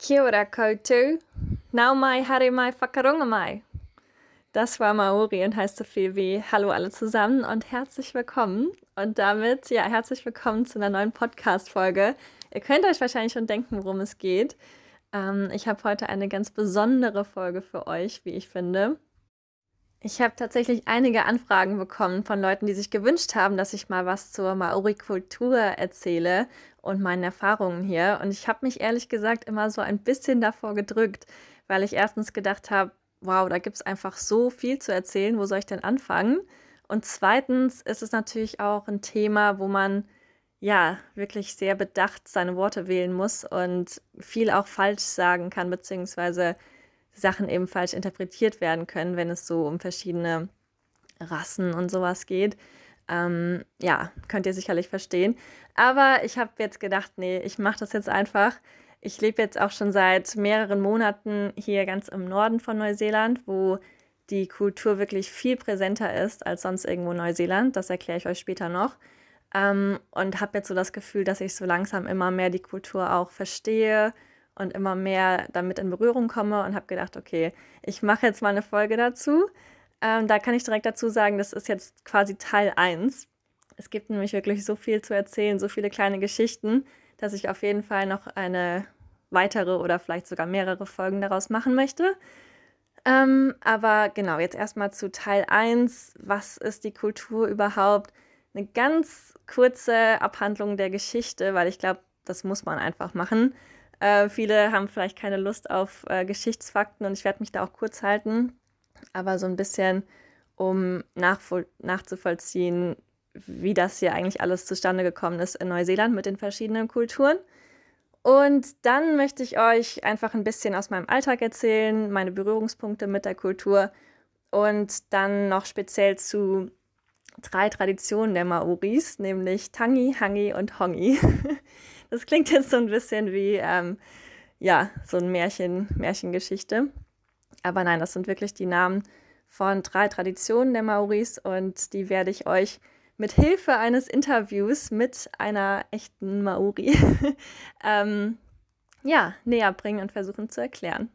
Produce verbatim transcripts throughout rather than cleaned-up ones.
Kia ora koutou. Nau mai haere mai whakarunga mai. Das war Maori und heißt so viel wie Hallo alle zusammen und herzlich willkommen. Und damit, ja, herzlich willkommen zu einer neuen Podcast-Folge. Ihr könnt euch wahrscheinlich schon denken, worum es geht. Ähm, ich habe heute eine ganz besondere Folge für euch, wie ich finde. Ich habe tatsächlich einige Anfragen bekommen von Leuten, die sich gewünscht haben, dass ich mal was zur Maori-Kultur erzähle und meinen Erfahrungen hier. Und ich habe mich ehrlich gesagt immer so ein bisschen davor gedrückt, weil ich erstens gedacht habe, wow, da gibt es einfach so viel zu erzählen, wo soll ich denn anfangen? Und zweitens ist es natürlich auch ein Thema, wo man ja wirklich sehr bedacht seine Worte wählen muss und viel auch falsch sagen kann, beziehungsweise Sachen eben falsch interpretiert werden können, wenn es so um verschiedene Rassen und sowas geht. Ähm, ja, könnt ihr sicherlich verstehen. Aber ich habe jetzt gedacht, nee, ich mache das jetzt einfach. Ich lebe jetzt auch schon seit mehreren Monaten hier ganz im Norden von Neuseeland, wo die Kultur wirklich viel präsenter ist als sonst irgendwo in Neuseeland. Das erkläre ich euch später noch. Ähm, und habe jetzt so das Gefühl, dass ich so langsam immer mehr die Kultur auch verstehe und immer mehr damit in Berührung komme und habe gedacht, okay, ich mache jetzt mal eine Folge dazu. Ähm, da kann ich direkt dazu sagen, das ist jetzt quasi Teil eins. Es gibt nämlich wirklich so viel zu erzählen, so viele kleine Geschichten, dass ich auf jeden Fall noch eine weitere oder vielleicht sogar mehrere Folgen daraus machen möchte. Ähm, aber genau, jetzt erstmal zu Teil eins. Was ist die Kultur überhaupt? Eine ganz kurze Abhandlung der Geschichte, weil ich glaube, das muss man einfach machen. Äh, viele haben vielleicht keine Lust auf äh, Geschichtsfakten und ich werde mich da auch kurz halten, aber so ein bisschen, um nachvoll- nachzuvollziehen, wie das hier eigentlich alles zustande gekommen ist in Neuseeland mit den verschiedenen Kulturen. Und dann möchte ich euch einfach ein bisschen aus meinem Alltag erzählen, meine Berührungspunkte mit der Kultur und dann noch speziell zu drei Traditionen der Maoris, nämlich Tangi, Hangi und Hongi. Das klingt jetzt so ein bisschen wie, ähm, ja, so ein Märchen, Märchengeschichte. Aber nein, das sind wirklich die Namen von drei Traditionen der Maoris und die werde ich euch mit Hilfe eines Interviews mit einer echten Maori ähm, ja, näher bringen und versuchen zu erklären.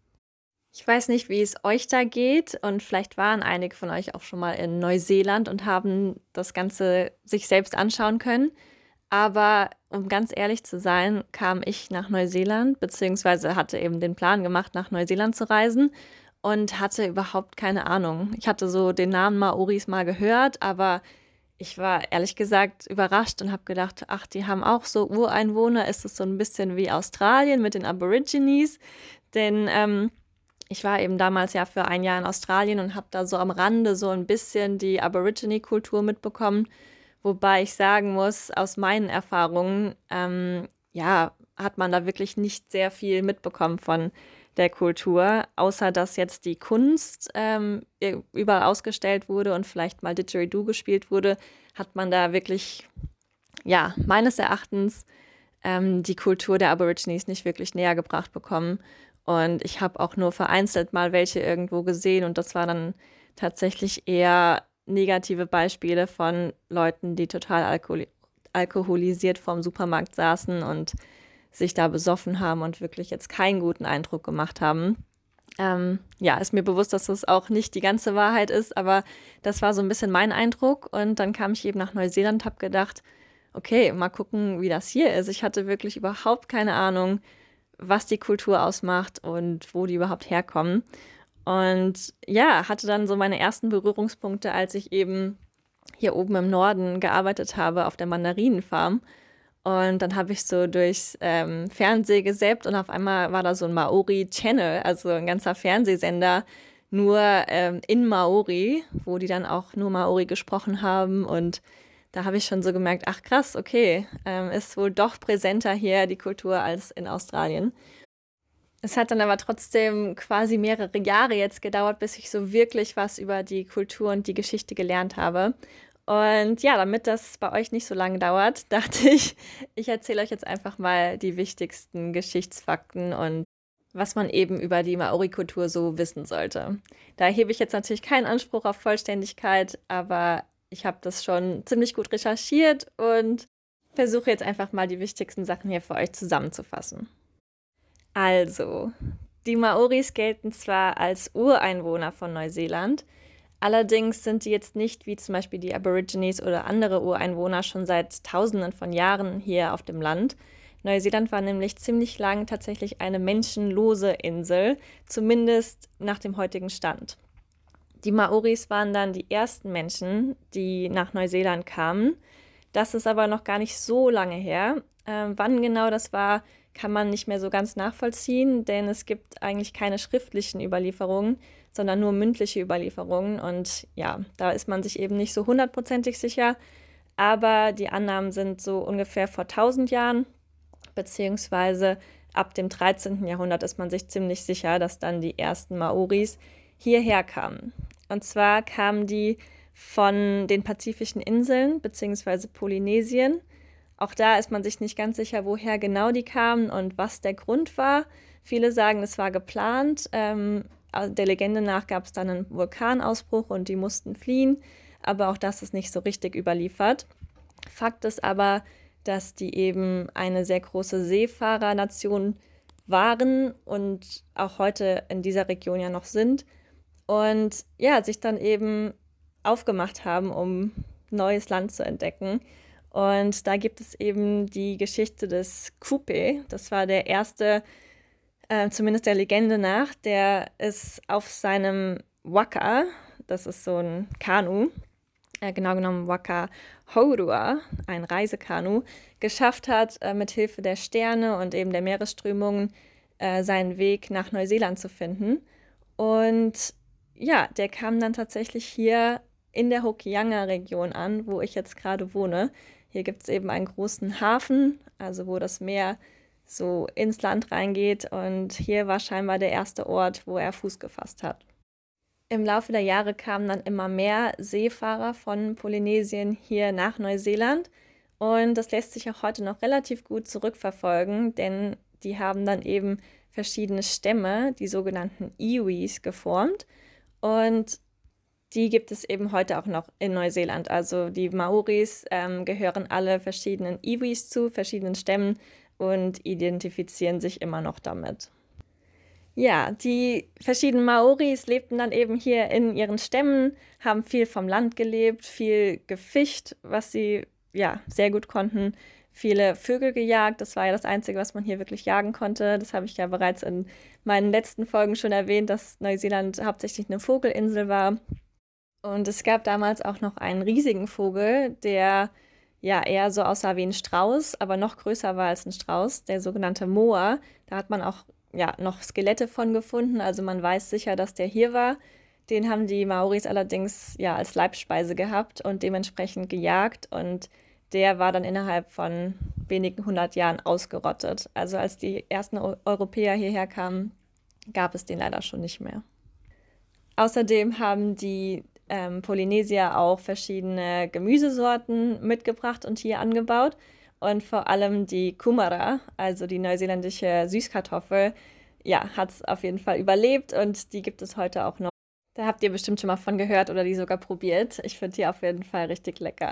Ich weiß nicht, wie es euch da geht und vielleicht waren einige von euch auch schon mal in Neuseeland und haben das Ganze sich selbst anschauen können. Aber um ganz ehrlich zu sein, kam ich nach Neuseeland, beziehungsweise hatte eben den Plan gemacht, nach Neuseeland zu reisen und hatte überhaupt keine Ahnung. Ich hatte so den Namen Maoris mal gehört, aber ich war ehrlich gesagt überrascht und habe gedacht, ach, die haben auch so Ureinwohner. Ist es so ein bisschen wie Australien mit den Aborigines? Denn ähm, ich war eben damals ja für ein Jahr in Australien und habe da so am Rande so ein bisschen die Aborigine-Kultur mitbekommen. Wobei ich sagen muss, aus meinen Erfahrungen, ähm, ja, hat man da wirklich nicht sehr viel mitbekommen von der Kultur, außer dass jetzt die Kunst ähm, überall ausgestellt wurde und vielleicht mal Didgeridoo gespielt wurde, hat man da wirklich, ja, meines Erachtens ähm, die Kultur der Aborigines nicht wirklich näher gebracht bekommen. Und ich habe auch nur vereinzelt mal welche irgendwo gesehen und das war dann tatsächlich eher negative Beispiele von Leuten, die total alkohol alkoholisiert vorm Supermarkt saßen und sich da besoffen haben und wirklich jetzt keinen guten Eindruck gemacht haben. Ähm, ja, ist mir bewusst, dass das auch nicht die ganze Wahrheit ist, aber das war so ein bisschen mein Eindruck. Und dann kam ich eben nach Neuseeland, habe gedacht, okay, mal gucken, wie das hier ist. Ich hatte wirklich überhaupt keine Ahnung, was die Kultur ausmacht und wo die überhaupt herkommen. Und ja, hatte dann so meine ersten Berührungspunkte, als ich eben hier oben im Norden gearbeitet habe auf der Mandarinenfarm. Und dann habe ich so durchs ähm, Fernsehen gesäppt und auf einmal war da so ein Maori-Channel, also ein ganzer Fernsehsender, nur ähm, in Maori, wo die dann auch nur Maori gesprochen haben. Und da habe ich schon so gemerkt, ach krass, okay, ähm, ist wohl doch präsenter hier die Kultur als in Australien. Es hat dann aber trotzdem quasi mehrere Jahre jetzt gedauert, bis ich so wirklich was über die Kultur und die Geschichte gelernt habe. Und ja, damit das bei euch nicht so lange dauert, dachte ich, ich erzähle euch jetzt einfach mal die wichtigsten Geschichtsfakten und was man eben über die Maori-Kultur so wissen sollte. Da hebe ich jetzt natürlich keinen Anspruch auf Vollständigkeit, aber ich habe das schon ziemlich gut recherchiert und versuche jetzt einfach mal die wichtigsten Sachen hier für euch zusammenzufassen. Also, die Maoris gelten zwar als Ureinwohner von Neuseeland, allerdings sind die jetzt nicht wie zum Beispiel die Aborigines oder andere Ureinwohner schon seit Tausenden von Jahren hier auf dem Land. Neuseeland war nämlich ziemlich lang tatsächlich eine menschenlose Insel, zumindest nach dem heutigen Stand. Die Maoris waren dann die ersten Menschen, die nach Neuseeland kamen. Das ist aber noch gar nicht so lange her. Ähm, wann genau das war, kann man nicht mehr so ganz nachvollziehen, denn es gibt eigentlich keine schriftlichen Überlieferungen, sondern nur mündliche Überlieferungen. Und ja, da ist man sich eben nicht so hundertprozentig sicher. Aber die Annahmen sind so ungefähr vor tausend Jahren, beziehungsweise ab dem dreizehnten Jahrhundert ist man sich ziemlich sicher, dass dann die ersten Maoris hierher kamen. Und zwar kamen die von den pazifischen Inseln beziehungsweise Polynesien. Auch da ist man sich nicht ganz sicher, woher genau die kamen und was der Grund war. Viele sagen, es war geplant. Ähm, der Legende nach gab es dann einen Vulkanausbruch und die mussten fliehen. Aber auch das ist nicht so richtig überliefert. Fakt ist aber, dass die eben eine sehr große Seefahrernation waren und auch heute in dieser Region ja noch sind. Und ja, sich dann eben aufgemacht haben, um neues Land zu entdecken. Und da gibt es eben die Geschichte des Kupe. Das war der erste, äh, zumindest der Legende nach, der es auf seinem Waka, das ist so ein Kanu, äh, genau genommen Waka Haurua, ein Reisekanu, geschafft hat, äh, mit Hilfe der Sterne und eben der Meeresströmungen äh, seinen Weg nach Neuseeland zu finden. Und ja, der kam dann tatsächlich hier in der Hokianga-Region an, wo ich jetzt gerade wohne. Hier gibt es eben einen großen Hafen, also wo das Meer so ins Land reingeht. Und hier war scheinbar der erste Ort, wo er Fuß gefasst hat. Im Laufe der Jahre kamen dann immer mehr Seefahrer von Polynesien hier nach Neuseeland. Und das lässt sich auch heute noch relativ gut zurückverfolgen, denn die haben dann eben verschiedene Stämme, die sogenannten Iwis, geformt. Und die gibt es eben heute auch noch in Neuseeland. Also die Maoris ähm, gehören alle verschiedenen Iwis zu, verschiedenen Stämmen und identifizieren sich immer noch damit. Ja, die verschiedenen Maoris lebten dann eben hier in ihren Stämmen, haben viel vom Land gelebt, viel gefischt, was sie ja sehr gut konnten, viele Vögel gejagt. Das war ja das Einzige, was man hier wirklich jagen konnte. Das habe ich ja bereits in meinen letzten Folgen schon erwähnt, dass Neuseeland hauptsächlich eine Vogelinsel war. Und es gab damals auch noch einen riesigen Vogel, der ja eher so aussah wie ein Strauß, aber noch größer war als ein Strauß, der sogenannte Moa. Da hat man auch ja, noch Skelette von gefunden, also man weiß sicher, dass der hier war. Den haben die Maoris allerdings ja als Leibspeise gehabt und dementsprechend gejagt und der war dann innerhalb von wenigen hundert Jahren ausgerottet. Also als die ersten Eu- Europäer hierher kamen, gab es den leider schon nicht mehr. Außerdem haben die ähm, Polynesier auch verschiedene Gemüsesorten mitgebracht und hier angebaut. Und vor allem die Kumara, also die neuseeländische Süßkartoffel, ja, hat es auf jeden Fall überlebt und die gibt es heute auch noch. Da habt ihr bestimmt schon mal von gehört oder die sogar probiert. Ich finde die auf jeden Fall richtig lecker.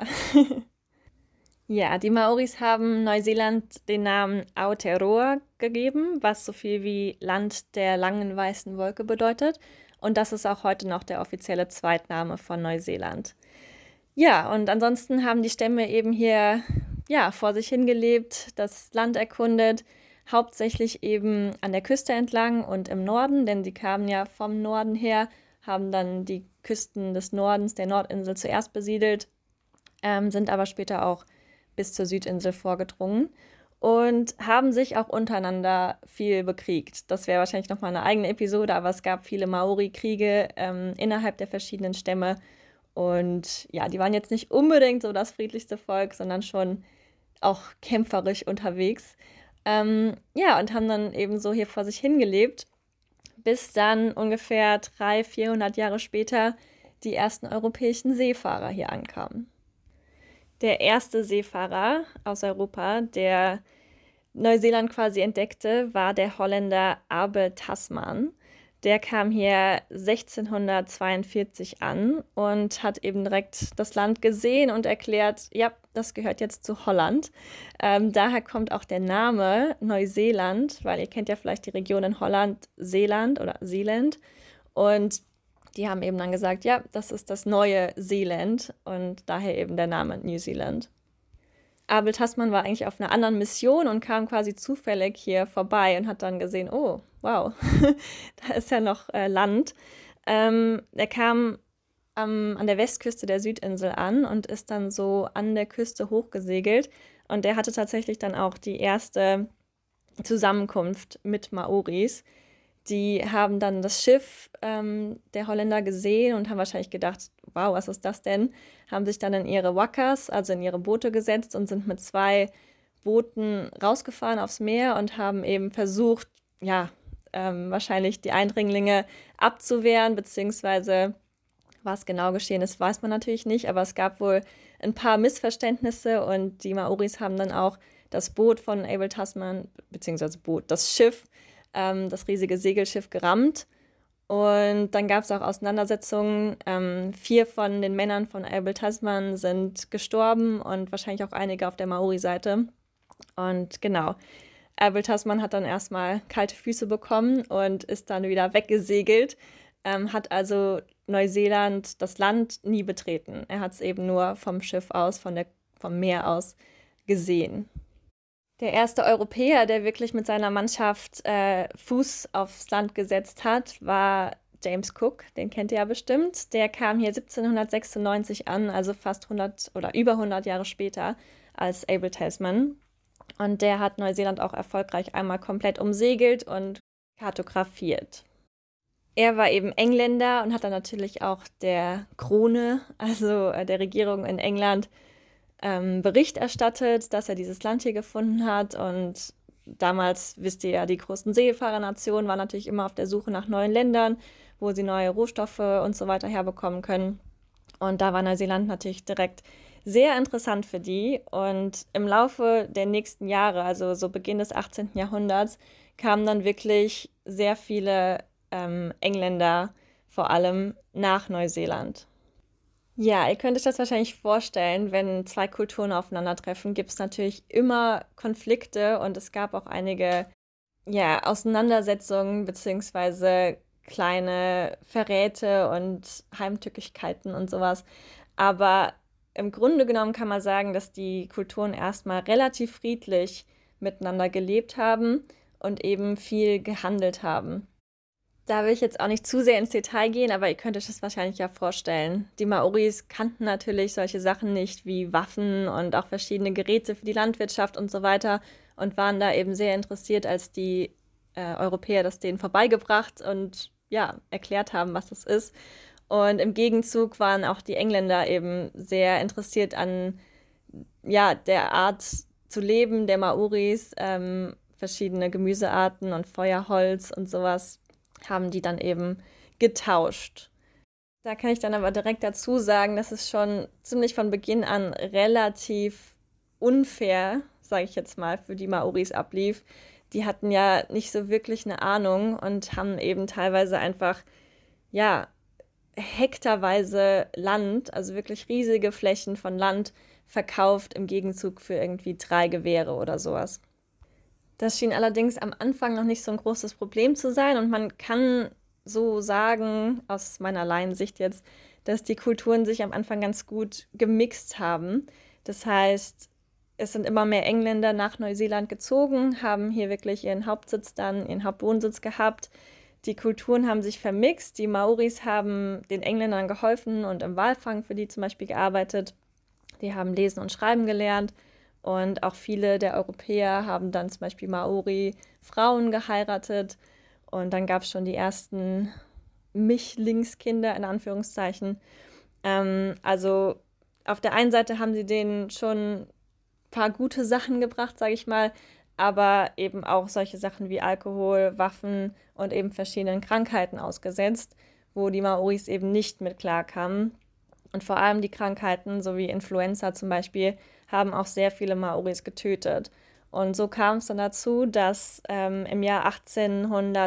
Ja, die Maoris haben Neuseeland den Namen Aotearoa gegeben, was so viel wie Land der langen weißen Wolke bedeutet. Und das ist auch heute noch der offizielle Zweitname von Neuseeland. Ja, und ansonsten haben die Stämme eben hier ja, vor sich hingelebt, das Land erkundet, hauptsächlich eben an der Küste entlang und im Norden, denn die kamen ja vom Norden her, haben dann die Küsten des Nordens, der Nordinsel zuerst besiedelt, ähm, sind aber später auch bis zur Südinsel vorgedrungen und haben sich auch untereinander viel bekriegt. Das wäre wahrscheinlich nochmal eine eigene Episode, aber es gab viele Maori-Kriege ähm, innerhalb der verschiedenen Stämme. Und ja, die waren jetzt nicht unbedingt so das friedlichste Volk, sondern schon auch kämpferisch unterwegs. Ähm, ja, und haben dann eben so hier vor sich hingelebt, bis dann ungefähr dreihundert, vierhundert Jahre später die ersten europäischen Seefahrer hier ankamen. Der erste Seefahrer aus Europa, der Neuseeland quasi entdeckte, war der Holländer Abel Tasman. Der kam hier sechzehnhundertzweiundvierzig an und hat eben direkt das Land gesehen und erklärt, ja, das gehört jetzt zu Holland. Ähm, daher kommt auch der Name Neuseeland, weil ihr kennt ja vielleicht die Region in Holland, Seeland oder Seeland. Und die haben eben dann gesagt, ja, das ist das neue Seeland und daher eben der Name New Zealand. Abel Tasman war eigentlich auf einer anderen Mission und kam quasi zufällig hier vorbei und hat dann gesehen, oh, wow, da ist ja noch äh, Land. Ähm, er kam am, an der Westküste der Südinsel an und ist dann so an der Küste hochgesegelt. Und er hatte tatsächlich dann auch die erste Zusammenkunft mit Maoris. Die haben dann das Schiff ähm, der Holländer gesehen und haben wahrscheinlich gedacht, wow, was ist das denn? Haben sich dann in ihre Wackers, also in ihre Boote gesetzt und sind mit zwei Booten rausgefahren aufs Meer und haben eben versucht, ja, ähm, wahrscheinlich die Eindringlinge abzuwehren, beziehungsweise was genau geschehen ist, weiß man natürlich nicht, aber es gab wohl ein paar Missverständnisse und die Maoris haben dann auch das Boot von Abel Tasman, beziehungsweise Boot, das Schiff, ähm, das riesige Segelschiff gerammt. Und dann gab es auch Auseinandersetzungen. Ähm, vier von den Männern von Abel Tasman sind gestorben und wahrscheinlich auch einige auf der Maori-Seite. Und genau, Abel Tasman hat dann erstmal kalte Füße bekommen und ist dann wieder weggesegelt, ähm, hat also Neuseeland, das Land, nie betreten. Er hat es eben nur vom Schiff aus, von der, vom Meer aus gesehen. Der erste Europäer, der wirklich mit seiner Mannschaft äh, Fuß aufs Land gesetzt hat, war James Cook. Den kennt ihr ja bestimmt. Der kam hier siebzehnhundertsechsundneunzig an, also fast hundert oder über hundert Jahre später als Abel Tasman. Und der hat Neuseeland auch erfolgreich einmal komplett umsegelt und kartografiert. Er war eben Engländer und hat dann natürlich auch der Krone, also äh, der Regierung in England, ähm, Bericht erstattet, dass er dieses Land hier gefunden hat. Und damals, wisst ihr ja, die großen Seefahrernationen waren natürlich immer auf der Suche nach neuen Ländern, wo sie neue Rohstoffe und so weiter herbekommen können. Und da war Neuseeland natürlich direkt sehr interessant für die. Und im Laufe der nächsten Jahre, also so Beginn des achtzehnten. Jahrhunderts, kamen dann wirklich sehr viele ähm, Engländer vor allem nach Neuseeland. Ja, ihr könnt euch das wahrscheinlich vorstellen, wenn zwei Kulturen aufeinandertreffen, gibt es natürlich immer Konflikte und es gab auch einige, ja, Auseinandersetzungen beziehungsweise kleine Verräte und Heimtückigkeiten und sowas. Aber im Grunde genommen kann man sagen, dass die Kulturen erstmal relativ friedlich miteinander gelebt haben und eben viel gehandelt haben. Da will ich jetzt auch nicht zu sehr ins Detail gehen, aber ihr könnt euch das wahrscheinlich ja vorstellen. Die Maoris kannten natürlich solche Sachen nicht wie Waffen und auch verschiedene Geräte für die Landwirtschaft und so weiter und waren da eben sehr interessiert, als die äh, Europäer das denen vorbeigebracht und ja, erklärt haben, was das ist. Und im Gegenzug waren auch die Engländer eben sehr interessiert an ja, der Art zu leben der Maoris, ähm, verschiedene Gemüsearten und Feuerholz und sowas haben die dann eben getauscht. Da kann ich dann aber direkt dazu sagen, dass es schon ziemlich von Beginn an relativ unfair, sage ich jetzt mal, für die Maoris ablief. Die hatten ja nicht so wirklich eine Ahnung und haben eben teilweise einfach, ja, hektarweise Land, also wirklich riesige Flächen von Land verkauft im Gegenzug für irgendwie drei Gewehre oder sowas. Das schien allerdings am Anfang noch nicht so ein großes Problem zu sein und man kann so sagen, aus meiner Laiensicht jetzt, dass die Kulturen sich am Anfang ganz gut gemixt haben. Das heißt, es sind immer mehr Engländer nach Neuseeland gezogen, haben hier wirklich ihren Hauptsitz dann, ihren Hauptwohnsitz gehabt. Die Kulturen haben sich vermixt. Die Maoris haben den Engländern geholfen und im Walfang für die zum Beispiel gearbeitet. Die haben lesen und schreiben gelernt. Und auch viele der Europäer haben dann zum Beispiel Maori-Frauen geheiratet. Und dann gab es schon die ersten Mischlingskinder in Anführungszeichen. Ähm, also auf der einen Seite haben sie denen schon ein paar gute Sachen gebracht, sage ich mal, aber eben auch solche Sachen wie Alkohol, Waffen und eben verschiedenen Krankheiten ausgesetzt, wo die Maoris eben nicht mit klarkamen. Und vor allem die Krankheiten, so wie Influenza zum Beispiel, haben auch sehr viele Maoris getötet. Und so kam es dann dazu, dass ähm, im Jahr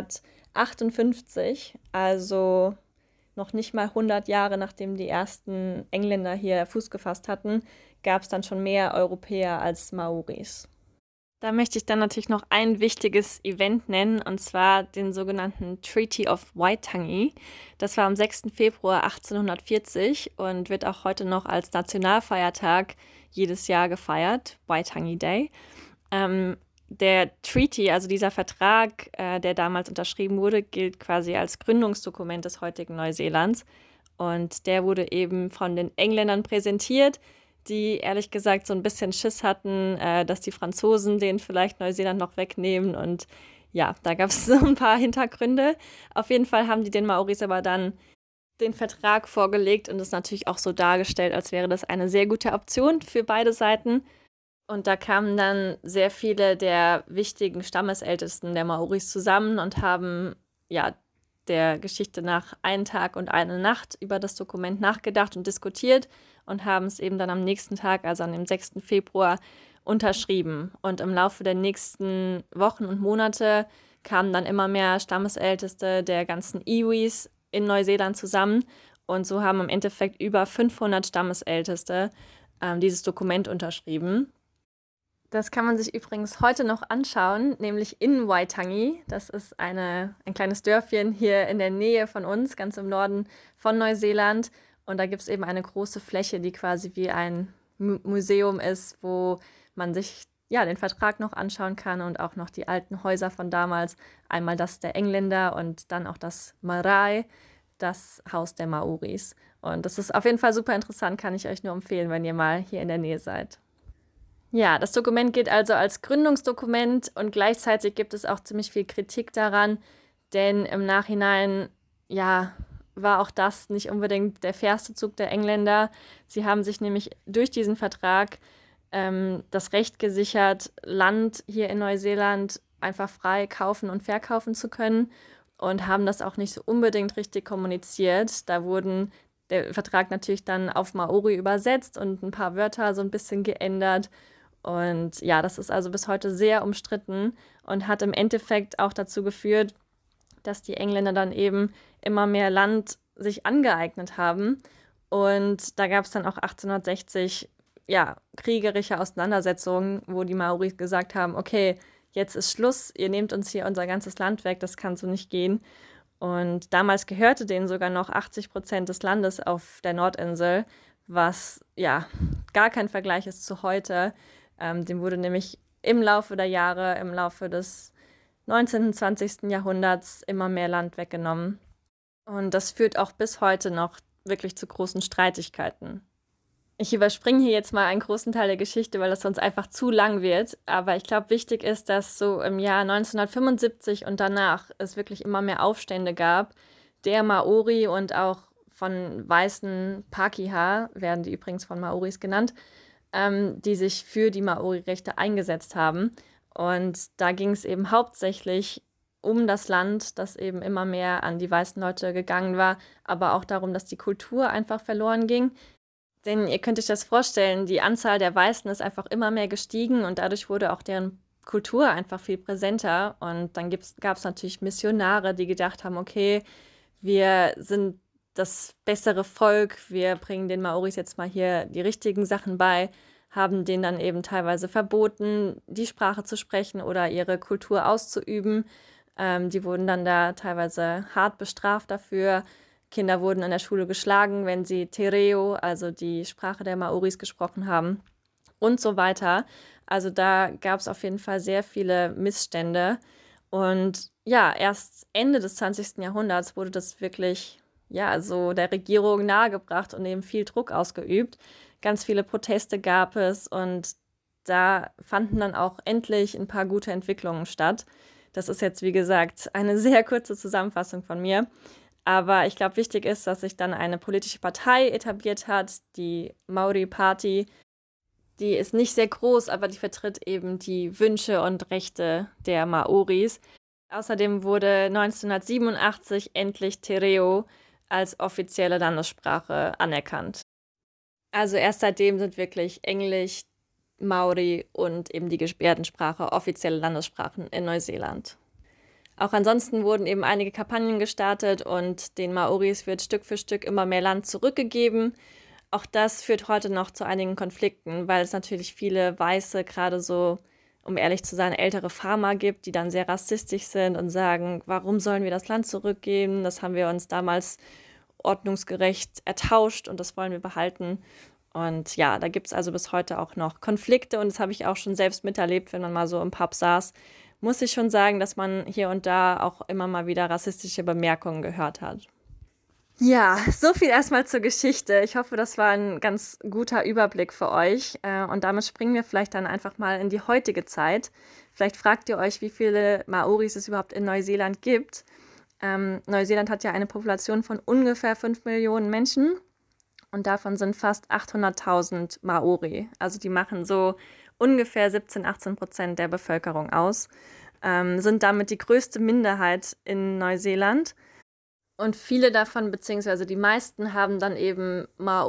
achtundfünfzig, also noch nicht mal hundert Jahre nachdem die ersten Engländer hier Fuß gefasst hatten, gab es dann schon mehr Europäer als Maoris. Da möchte ich dann natürlich noch ein wichtiges Event nennen, und zwar den sogenannten Treaty of Waitangi. Das war am sechsten Februar achtzehnhundertvierzig und wird auch heute noch als Nationalfeiertag jedes Jahr gefeiert, Waitangi Day. Ähm, der Treaty, also dieser Vertrag, äh, der damals unterschrieben wurde, gilt quasi als Gründungsdokument des heutigen Neuseelands. Und der wurde eben von den Engländern präsentiert, die ehrlich gesagt so ein bisschen Schiss hatten, äh, dass die Franzosen denen vielleicht Neuseeland noch wegnehmen. Und ja, da gab es so ein paar Hintergründe. Auf jeden Fall haben die den Maoris aber dann den Vertrag vorgelegt und es natürlich auch so dargestellt, als wäre das eine sehr gute Option für beide Seiten. Und da kamen dann sehr viele der wichtigen Stammesältesten der Maoris zusammen und haben ja der Geschichte nach einen Tag und eine Nacht über das Dokument nachgedacht und diskutiert und haben es eben dann am nächsten Tag, also an dem sechsten Februar, unterschrieben. Und im Laufe der nächsten Wochen und Monate kamen dann immer mehr Stammesälteste der ganzen Iwis in Neuseeland zusammen. Und so haben im Endeffekt über fünfhundert Stammesälteste ähm, dieses Dokument unterschrieben. Das kann man sich übrigens heute noch anschauen, nämlich in Waitangi. Das ist eine, ein kleines Dörfchen hier in der Nähe von uns, ganz im Norden von Neuseeland. Und da gibt es eben eine große Fläche, die quasi wie ein Mu- Museum ist, wo man sich ja den Vertrag noch anschauen kann und auch noch die alten Häuser von damals. Einmal das der Engländer und dann auch das Marae, das Haus der Maoris. Und das ist auf jeden Fall super interessant, kann ich euch nur empfehlen, wenn ihr mal hier in der Nähe seid. Ja, das Dokument gilt also als Gründungsdokument und gleichzeitig gibt es auch ziemlich viel Kritik daran, denn im Nachhinein, ja, war auch das nicht unbedingt der fairste Zug der Engländer. Sie haben sich nämlich durch diesen Vertrag ähm, das Recht gesichert, Land hier in Neuseeland einfach frei kaufen und verkaufen zu können und haben das auch nicht so unbedingt richtig kommuniziert. Da wurden der Vertrag natürlich dann auf Maori übersetzt und ein paar Wörter so ein bisschen geändert. Und ja, das ist also bis heute sehr umstritten und hat im Endeffekt auch dazu geführt, dass die Engländer dann eben immer mehr Land sich angeeignet haben. Und da gab es dann auch achtzehnhundertsechzig ja, kriegerische Auseinandersetzungen, wo die Maoris gesagt haben, okay, jetzt ist Schluss, ihr nehmt uns hier unser ganzes Land weg, das kann so nicht gehen. Und damals gehörte denen sogar noch achtzig Prozent des Landes auf der Nordinsel, was ja gar kein Vergleich ist zu heute. Ähm, dem wurde nämlich im Laufe der Jahre, im Laufe des neunzehnten., zwanzigsten. Jahrhunderts immer mehr Land weggenommen. Und das führt auch bis heute noch wirklich zu großen Streitigkeiten. Ich überspringe hier jetzt mal einen großen Teil der Geschichte, weil das sonst einfach zu lang wird. Aber ich glaube, wichtig ist, dass so im Jahr neunzehnhundertfünfundsiebzig und danach es wirklich immer mehr Aufstände gab, der Maori und auch von weißen Pakeha, werden die übrigens von Maoris genannt, ähm, die sich für die Maori-Rechte eingesetzt haben. Und da ging es eben hauptsächlich um das Land, das eben immer mehr an die weißen Leute gegangen war, aber auch darum, dass die Kultur einfach verloren ging. Denn ihr könnt euch das vorstellen, die Anzahl der Weißen ist einfach immer mehr gestiegen und dadurch wurde auch deren Kultur einfach viel präsenter. Und dann gab es natürlich Missionare, die gedacht haben, okay, wir sind das bessere Volk, wir bringen den Maoris jetzt mal hier die richtigen Sachen bei, haben denen dann eben teilweise verboten, die Sprache zu sprechen oder ihre Kultur auszuüben. Ähm, die wurden dann da teilweise hart bestraft dafür. Kinder wurden in der Schule geschlagen, wenn sie Te Reo, also die Sprache der Maoris, gesprochen haben und so weiter. Also da gab es auf jeden Fall sehr viele Missstände. Und ja, erst Ende des zwanzigsten. Jahrhunderts wurde das wirklich, ja, so der Regierung nahegebracht und eben viel Druck ausgeübt. Ganz viele Proteste gab es und da fanden dann auch endlich ein paar gute Entwicklungen statt. Das ist jetzt, wie gesagt, eine sehr kurze Zusammenfassung von mir. Aber ich glaube, wichtig ist, dass sich dann eine politische Partei etabliert hat, die Maori Party. Die ist nicht sehr groß, aber die vertritt eben die Wünsche und Rechte der Maoris. Außerdem wurde neunzehnhundertsiebenundachtzig endlich Te Reo als offizielle Landessprache anerkannt. Also erst seitdem sind wirklich Englisch, Maori und eben die Gebärdensprache offizielle Landessprachen in Neuseeland. Auch ansonsten wurden eben einige Kampagnen gestartet und den Maoris wird Stück für Stück immer mehr Land zurückgegeben. Auch das führt heute noch zu einigen Konflikten, weil es natürlich viele Weiße, gerade so, um ehrlich zu sein, ältere Farmer gibt, die dann sehr rassistisch sind und sagen, warum sollen wir das Land zurückgeben? Das haben wir uns damals ordnungsgerecht ertauscht und das wollen wir behalten. Und ja, da gibt es also bis heute auch noch Konflikte und das habe ich auch schon selbst miterlebt, wenn man mal so im Pub saß. Muss ich schon sagen, dass man hier und da auch immer mal wieder rassistische Bemerkungen gehört hat. Ja, so viel erstmal zur Geschichte. Ich hoffe, das war ein ganz guter Überblick für euch. Und damit springen wir vielleicht dann einfach mal in die heutige Zeit. Vielleicht fragt ihr euch, wie viele Maoris es überhaupt in Neuseeland gibt. Ähm, Neuseeland hat ja eine Population von ungefähr fünf Millionen Menschen und davon sind fast achthunderttausend Maori. Also die machen so ungefähr siebzehn, achtzehn Prozent der Bevölkerung aus, ähm, sind damit die größte Minderheit in Neuseeland. Und viele davon, beziehungsweise die meisten, haben dann eben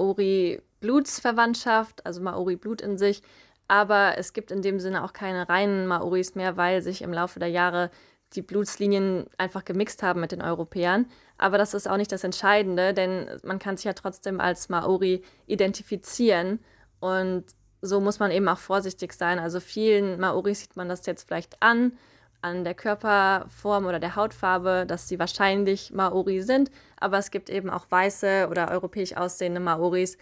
Maori-Blutsverwandtschaft, also Maori-Blut in sich. Aber es gibt in dem Sinne auch keine reinen Maoris mehr, weil sich im Laufe der Jahre die Blutslinien einfach gemixt haben mit den Europäern. Aber das ist auch nicht das Entscheidende, denn man kann sich ja trotzdem als Maori identifizieren. Und so muss man eben auch vorsichtig sein. Also vielen Maoris sieht man das jetzt vielleicht an, an der Körperform oder der Hautfarbe, dass sie wahrscheinlich Maori sind. Aber es gibt eben auch weiße oder europäisch aussehende Maoris.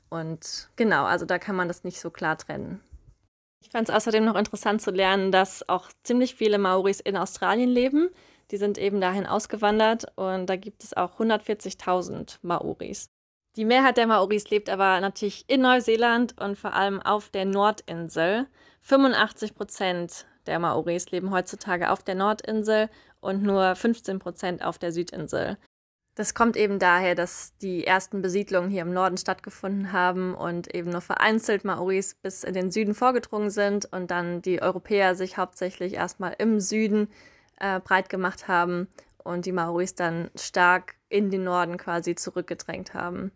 Und genau, also da kann man das nicht so klar trennen. Ich fand es außerdem noch interessant zu lernen, dass auch ziemlich viele Maoris in Australien leben. Die sind eben dahin ausgewandert und da gibt es auch hundertvierzigtausend Maoris. Die Mehrheit der Maoris lebt aber natürlich in Neuseeland und vor allem auf der Nordinsel. fünfundachtzig Prozent der Maoris leben heutzutage auf der Nordinsel und nur fünfzehn Prozent auf der Südinsel. Das kommt eben daher, dass die ersten Besiedlungen hier im Norden stattgefunden haben und eben nur vereinzelt Maoris bis in den Süden vorgedrungen sind und dann die Europäer sich hauptsächlich erstmal im Süden äh, breit gemacht haben und die Maoris dann stark in den Norden quasi zurückgedrängt haben.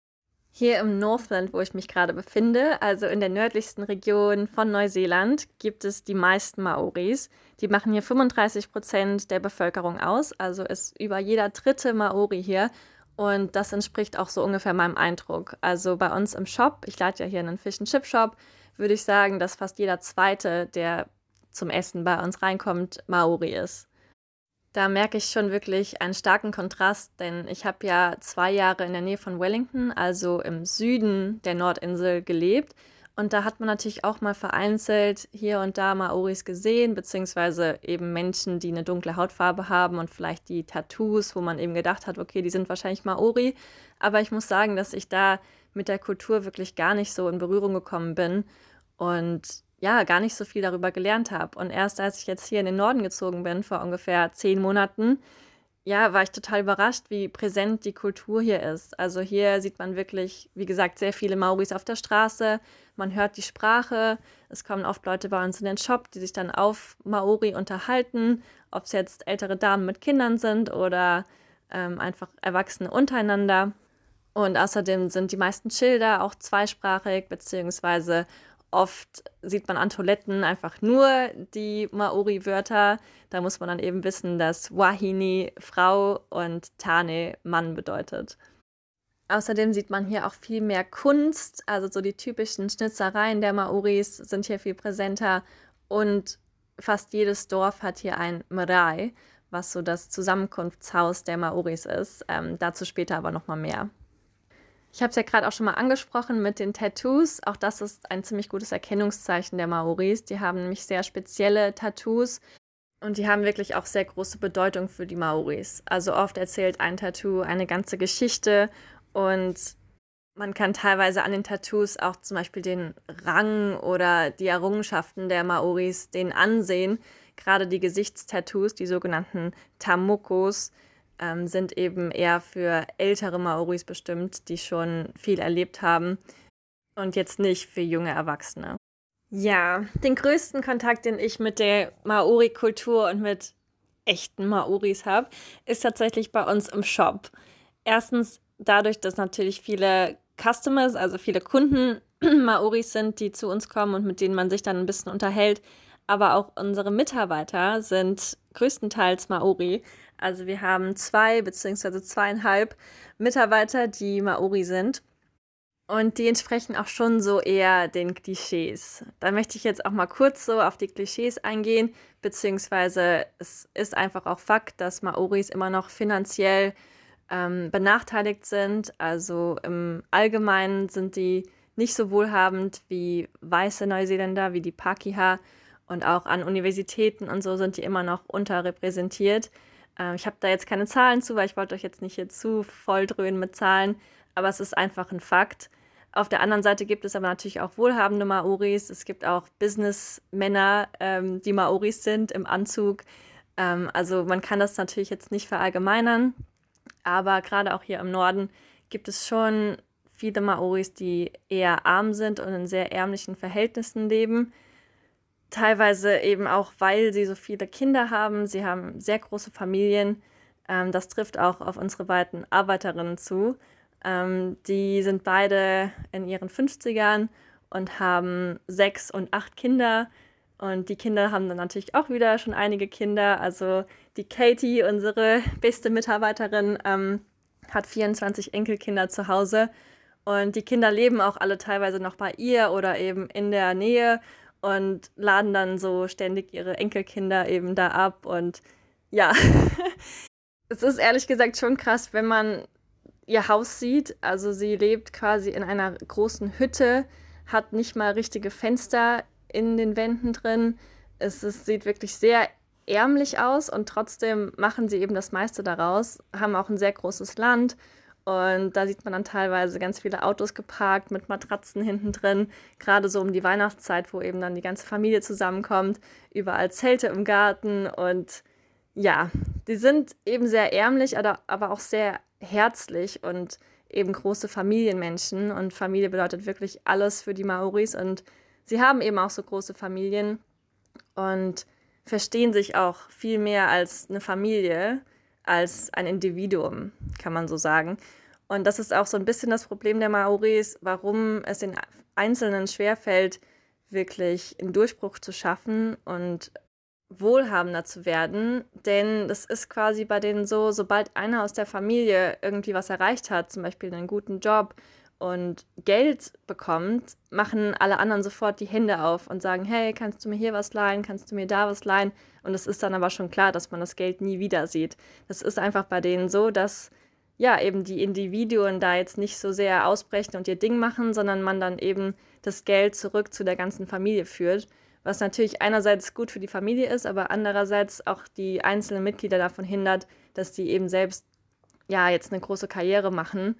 Hier im Northland, wo ich mich gerade befinde, also in der nördlichsten Region von Neuseeland, gibt es die meisten Maoris. Die machen hier fünfunddreißig Prozent der Bevölkerung aus, also ist über jeder dritte Maori hier. Und das entspricht auch so ungefähr meinem Eindruck. Also bei uns im Shop, ich leite ja hier einen Fish-and-Chip-Shop, würde ich sagen, dass fast jeder Zweite, der zum Essen bei uns reinkommt, Maori ist. Da merke ich schon wirklich einen starken Kontrast, denn ich habe ja zwei Jahre in der Nähe von Wellington, also im Süden der Nordinsel, gelebt. Und da hat man natürlich auch mal vereinzelt hier und da Maoris gesehen, beziehungsweise eben Menschen, die eine dunkle Hautfarbe haben und vielleicht die Tattoos, wo man eben gedacht hat, okay, die sind wahrscheinlich Maori. Aber ich muss sagen, dass ich da mit der Kultur wirklich gar nicht so in Berührung gekommen bin und ja, gar nicht so viel darüber gelernt habe. Und erst als ich jetzt hier in den Norden gezogen bin, vor ungefähr zehn Monaten, ja, war ich total überrascht, wie präsent die Kultur hier ist. Also hier sieht man wirklich, wie gesagt, sehr viele Maoris auf der Straße. Man hört die Sprache. Es kommen oft Leute bei uns in den Shop, die sich dann auf Maori unterhalten, ob es jetzt ältere Damen mit Kindern sind oder ähm, einfach Erwachsene untereinander. Und außerdem sind die meisten Schilder auch zweisprachig, beziehungsweise oft sieht man an Toiletten einfach nur die Maori-Wörter. Da muss man dann eben wissen, dass Wahine Frau und Tane Mann bedeutet. Außerdem sieht man hier auch viel mehr Kunst, also so die typischen Schnitzereien der Maoris sind hier viel präsenter und fast jedes Dorf hat hier ein Marae, was so das Zusammenkunftshaus der Maoris ist. Ähm, dazu später aber nochmal mehr. Ich habe es ja gerade auch schon mal angesprochen mit den Tattoos. Auch das ist ein ziemlich gutes Erkennungszeichen der Maoris. Die haben nämlich sehr spezielle Tattoos und die haben wirklich auch sehr große Bedeutung für die Maoris. Also oft erzählt ein Tattoo eine ganze Geschichte und man kann teilweise an den Tattoos auch zum Beispiel den Rang oder die Errungenschaften der Maoris denen ansehen. Gerade die Gesichtstattoos, die sogenannten Tamukos, ähm, sind eben eher für ältere Maoris bestimmt, die schon viel erlebt haben und jetzt nicht für junge Erwachsene. Ja, den größten Kontakt, den ich mit der Maori-Kultur und mit echten Maoris habe, ist tatsächlich bei uns im Shop. Erstens dadurch, dass natürlich viele Customers, also viele Kunden Maoris sind, die zu uns kommen und mit denen man sich dann ein bisschen unterhält. aber auch unsere Mitarbeiter sind größtenteils Maori. Also wir haben zwei beziehungsweise zweieinhalb Mitarbeiter, die Maori sind. Und die entsprechen auch schon so eher den Klischees. Da möchte ich jetzt auch mal kurz so auf die Klischees eingehen, beziehungsweise es ist einfach auch Fakt, dass Maoris immer noch finanziell ähm, benachteiligt sind. Also im Allgemeinen sind die nicht so wohlhabend wie weiße Neuseeländer, wie die Pakeha. Und auch an Universitäten und so sind die immer noch unterrepräsentiert. Ähm, ich habe da jetzt keine Zahlen zu, weil ich wollte euch jetzt nicht hier zu voll dröhnen mit Zahlen, aber es ist einfach ein Fakt. Auf der anderen Seite gibt es aber natürlich auch wohlhabende Maoris. Es gibt auch Businessmänner, ähm, die Maoris sind im Anzug. Ähm, also man kann das natürlich jetzt nicht verallgemeinern, aber gerade auch hier im Norden gibt es schon viele Maoris, die eher arm sind und in sehr ärmlichen Verhältnissen leben. Teilweise eben auch, weil sie so viele Kinder haben. Sie haben sehr große Familien. Ähm, das trifft auch auf unsere beiden Arbeiterinnen zu. Ähm, die sind beide in ihren fünfzigern und haben sechs und acht Kinder. Und die Kinder haben dann natürlich auch wieder schon einige Kinder. Also die Katie, unsere beste Mitarbeiterin, ähm, hat vierundzwanzig Enkelkinder zu Hause. Und die Kinder leben auch alle teilweise noch bei ihr oder eben in der Nähe und laden dann so ständig ihre Enkelkinder eben da ab. Und ja, es ist ehrlich gesagt schon krass, wenn man ihr Haus sieht. Also sie lebt quasi in einer großen Hütte, hat nicht mal richtige Fenster in den Wänden drin. Es ist, sieht wirklich sehr ärmlich aus und trotzdem machen sie eben das meiste daraus, haben auch ein sehr großes Land. Und da sieht man dann teilweise ganz viele Autos geparkt mit Matratzen hinten drin, gerade so um die Weihnachtszeit, wo eben dann die ganze Familie zusammenkommt, überall Zelte im Garten und ja, die sind eben sehr ärmlich, aber, aber auch sehr herzlich und eben große Familienmenschen und Familie bedeutet wirklich alles für die Maoris und sie haben eben auch so große Familien und verstehen sich auch viel mehr als eine Familie, als ein Individuum, kann man so sagen. Und das ist auch so ein bisschen das Problem der Maoris, warum es den Einzelnen schwerfällt, wirklich einen Durchbruch zu schaffen und wohlhabender zu werden. Denn das ist quasi bei denen so, sobald einer aus der Familie irgendwie was erreicht hat, zum Beispiel einen guten Job und Geld bekommt, machen alle anderen sofort die Hände auf und sagen, hey, kannst du mir hier was leihen, kannst du mir da was leihen? Und es ist dann aber schon klar, dass man das Geld nie wieder sieht. Das ist einfach bei denen so, dass ja eben die Individuen da jetzt nicht so sehr ausbrechen und ihr Ding machen, sondern man dann eben das Geld zurück zu der ganzen Familie führt. Was natürlich einerseits gut für die Familie ist, aber andererseits auch die einzelnen Mitglieder davon hindert, dass die eben selbst ja jetzt eine große Karriere machen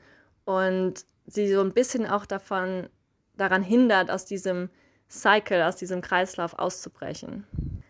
und sie so ein bisschen auch davon daran hindert, aus diesem Cycle, aus diesem Kreislauf auszubrechen.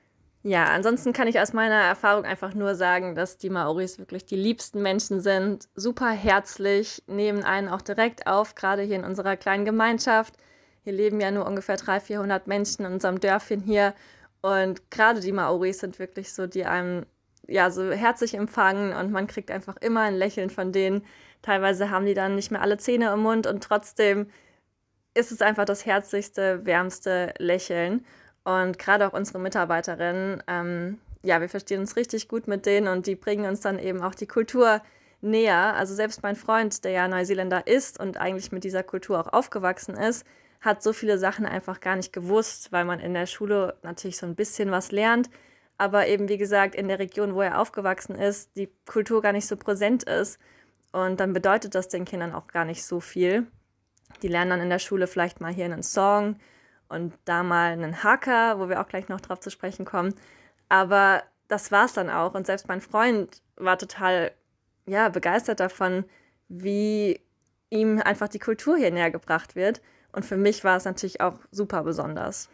Ja, ansonsten kann ich aus meiner Erfahrung einfach nur sagen, dass die Maoris wirklich die liebsten Menschen sind, super herzlich, nehmen einen auch direkt auf, gerade hier in unserer kleinen Gemeinschaft. Hier leben ja nur ungefähr dreihundert, vierhundert Menschen in unserem Dörfchen hier und gerade die Maoris sind wirklich so, die einem ja so herzlich empfangen und man kriegt einfach immer ein Lächeln von denen. Teilweise haben die dann nicht mehr alle Zähne im Mund und trotzdem ist es einfach das herzlichste, wärmste Lächeln. Und gerade auch unsere Mitarbeiterinnen, ähm, ja, wir verstehen uns richtig gut mit denen und die bringen uns dann eben auch die Kultur näher. Also selbst mein Freund, der ja Neuseeländer ist und eigentlich mit dieser Kultur auch aufgewachsen ist, hat so viele Sachen einfach gar nicht gewusst, weil man in der Schule natürlich so ein bisschen was lernt, aber eben wie gesagt in der Region, wo er aufgewachsen ist, die Kultur gar nicht so präsent ist. Und dann bedeutet das den Kindern auch gar nicht so viel. Die lernen dann in der Schule vielleicht mal hier einen Song und da mal einen Haka, wo wir auch gleich noch drauf zu sprechen kommen. Aber das war's dann auch. Und selbst mein Freund war total ja, begeistert davon, wie ihm einfach die Kultur hier näher gebracht wird. Und für mich war es natürlich auch super besonders.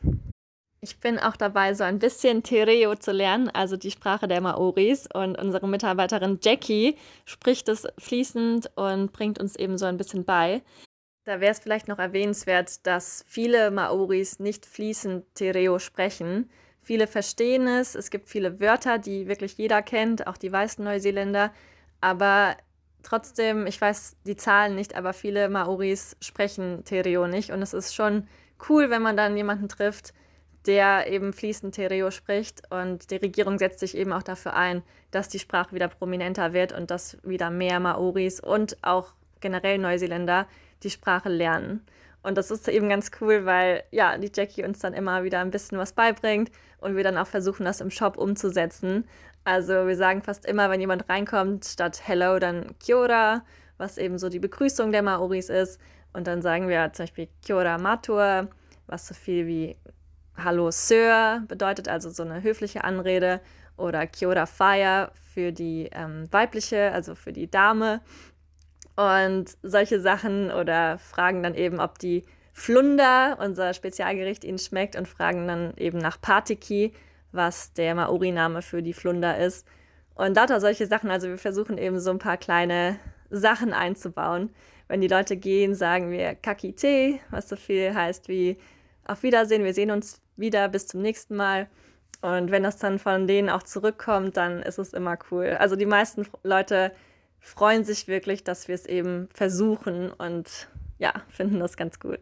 Ich bin auch dabei, so ein bisschen Te Reo zu lernen, also die Sprache der Maoris. Und unsere Mitarbeiterin Jackie spricht es fließend und bringt uns eben so ein bisschen bei. Da wäre es vielleicht noch erwähnenswert, dass viele Maoris nicht fließend Te Reo sprechen. Viele verstehen es, es gibt viele Wörter, die wirklich jeder kennt, auch die weißen Neuseeländer. Aber trotzdem, ich weiß die Zahlen nicht, aber viele Maoris sprechen Te Reo nicht. Und es ist schon cool, wenn man dann jemanden trifft, der eben fließend Te-Reo spricht. Und die Regierung setzt sich eben auch dafür ein, dass die Sprache wieder prominenter wird und dass wieder mehr Maoris und auch generell Neuseeländer die Sprache lernen. Und das ist eben ganz cool, weil ja, die Jackie uns dann immer wieder ein bisschen was beibringt und wir dann auch versuchen, das im Shop umzusetzen. Also wir sagen fast immer, wenn jemand reinkommt, statt Hello dann Kia ora, was eben so die Begrüßung der Maoris ist. Und dann sagen wir zum Beispiel Kia ora matua, was so viel wie Hallo Sir bedeutet, also so eine höfliche Anrede. Oder Kia ora whaia für die ähm, weibliche, also für die Dame. Und solche Sachen oder fragen dann eben, ob die Flunder, unser Spezialgericht, ihnen schmeckt und fragen dann eben nach Patiki, was der Maori-Name für die Flunder ist. Und lauter solche Sachen, also wir versuchen eben so ein paar kleine Sachen einzubauen. Wenn die Leute gehen, sagen wir Kaki te, was so viel heißt wie auf Wiedersehen, wir sehen uns wieder, bis zum nächsten Mal. Und wenn das dann von denen auch zurückkommt, dann ist es immer cool. Also die meisten Leute freuen sich wirklich, dass wir es eben versuchen und ja, finden das ganz gut.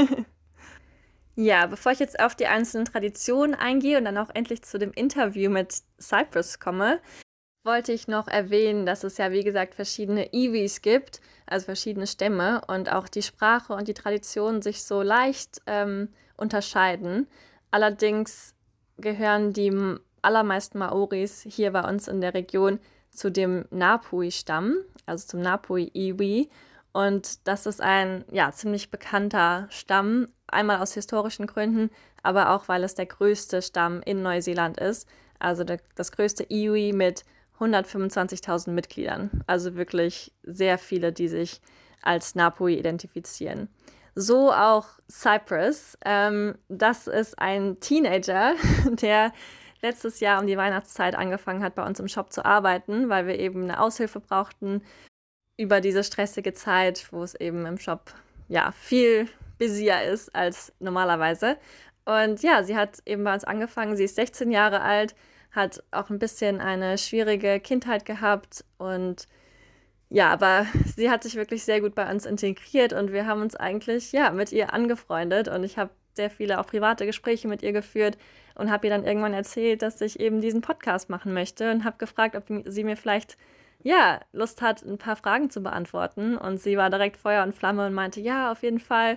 Ja, bevor ich jetzt auf die einzelnen Traditionen eingehe und dann auch endlich zu dem Interview mit Cyprus komme, wollte ich noch erwähnen, dass es ja, wie gesagt, verschiedene Iwis gibt, also verschiedene Stämme und auch die Sprache und die Tradition sich so leicht ähm, unterscheiden. Allerdings gehören die allermeisten Maoris hier bei uns in der Region zu dem Ngāpuhi-Stamm, also zum Ngāpuhi-Iwi. Und das ist ein ja, ziemlich bekannter Stamm, einmal aus historischen Gründen, aber auch, weil es der größte Stamm in Neuseeland ist. Also der, das größte Iwi mit hundertfünfundzwanzigtausend Mitgliedern. Also wirklich sehr viele, die sich als Ngāpuhi identifizieren. So auch Cyprus. Ähm, das ist ein Teenager, der letztes Jahr um die Weihnachtszeit angefangen hat, bei uns im Shop zu arbeiten, weil wir eben eine Aushilfe brauchten über diese stressige Zeit, wo es eben im Shop ja viel busier ist als normalerweise. Und ja, sie hat eben bei uns angefangen, sie ist sechzehn Jahre alt, hat auch ein bisschen eine schwierige Kindheit gehabt und ja, aber sie hat sich wirklich sehr gut bei uns integriert und wir haben uns eigentlich ja mit ihr angefreundet und ich habe sehr viele auch private Gespräche mit ihr geführt und habe ihr dann irgendwann erzählt, dass ich eben diesen Podcast machen möchte und habe gefragt, ob sie mir vielleicht ja Lust hat, ein paar Fragen zu beantworten. Und sie war direkt Feuer und Flamme und meinte, ja, auf jeden Fall.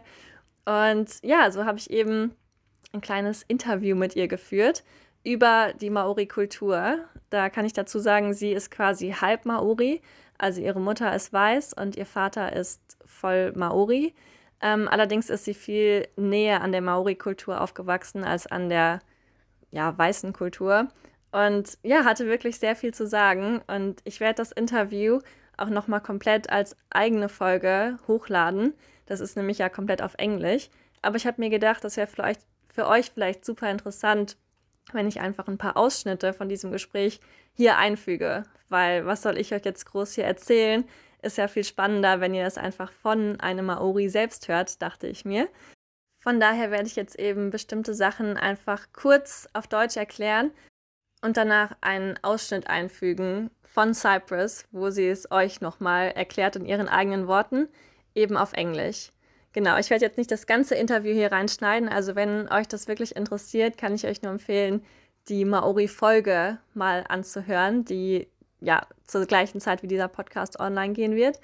Und ja, so habe ich eben ein kleines Interview mit ihr geführt über die Maori-Kultur. Da kann ich dazu sagen, sie ist quasi halb Maori, also ihre Mutter ist weiß und ihr Vater ist voll Maori. Ähm, allerdings ist sie viel näher an der Maori-Kultur aufgewachsen als an der ja, weißen Kultur. Und ja, hatte wirklich sehr viel zu sagen. Und ich werde das Interview auch nochmal komplett als eigene Folge hochladen. Das ist nämlich ja komplett auf Englisch. Aber ich habe mir gedacht, das wäre vielleicht für euch vielleicht super interessant, wenn ich einfach ein paar Ausschnitte von diesem Gespräch hier einfüge. Weil was soll ich euch jetzt groß hier erzählen? Ist ja viel spannender, wenn ihr das einfach von einem Maori selbst hört, dachte ich mir. Von daher werde ich jetzt eben bestimmte Sachen einfach kurz auf Deutsch erklären und danach einen Ausschnitt einfügen von Cyprus, wo sie es euch nochmal erklärt in ihren eigenen Worten, eben auf Englisch. Genau, ich werde jetzt nicht das ganze Interview hier reinschneiden, also wenn euch das wirklich interessiert, kann ich euch nur empfehlen, die Maori-Folge mal anzuhören, die ja zur gleichen Zeit wie dieser Podcast online gehen wird.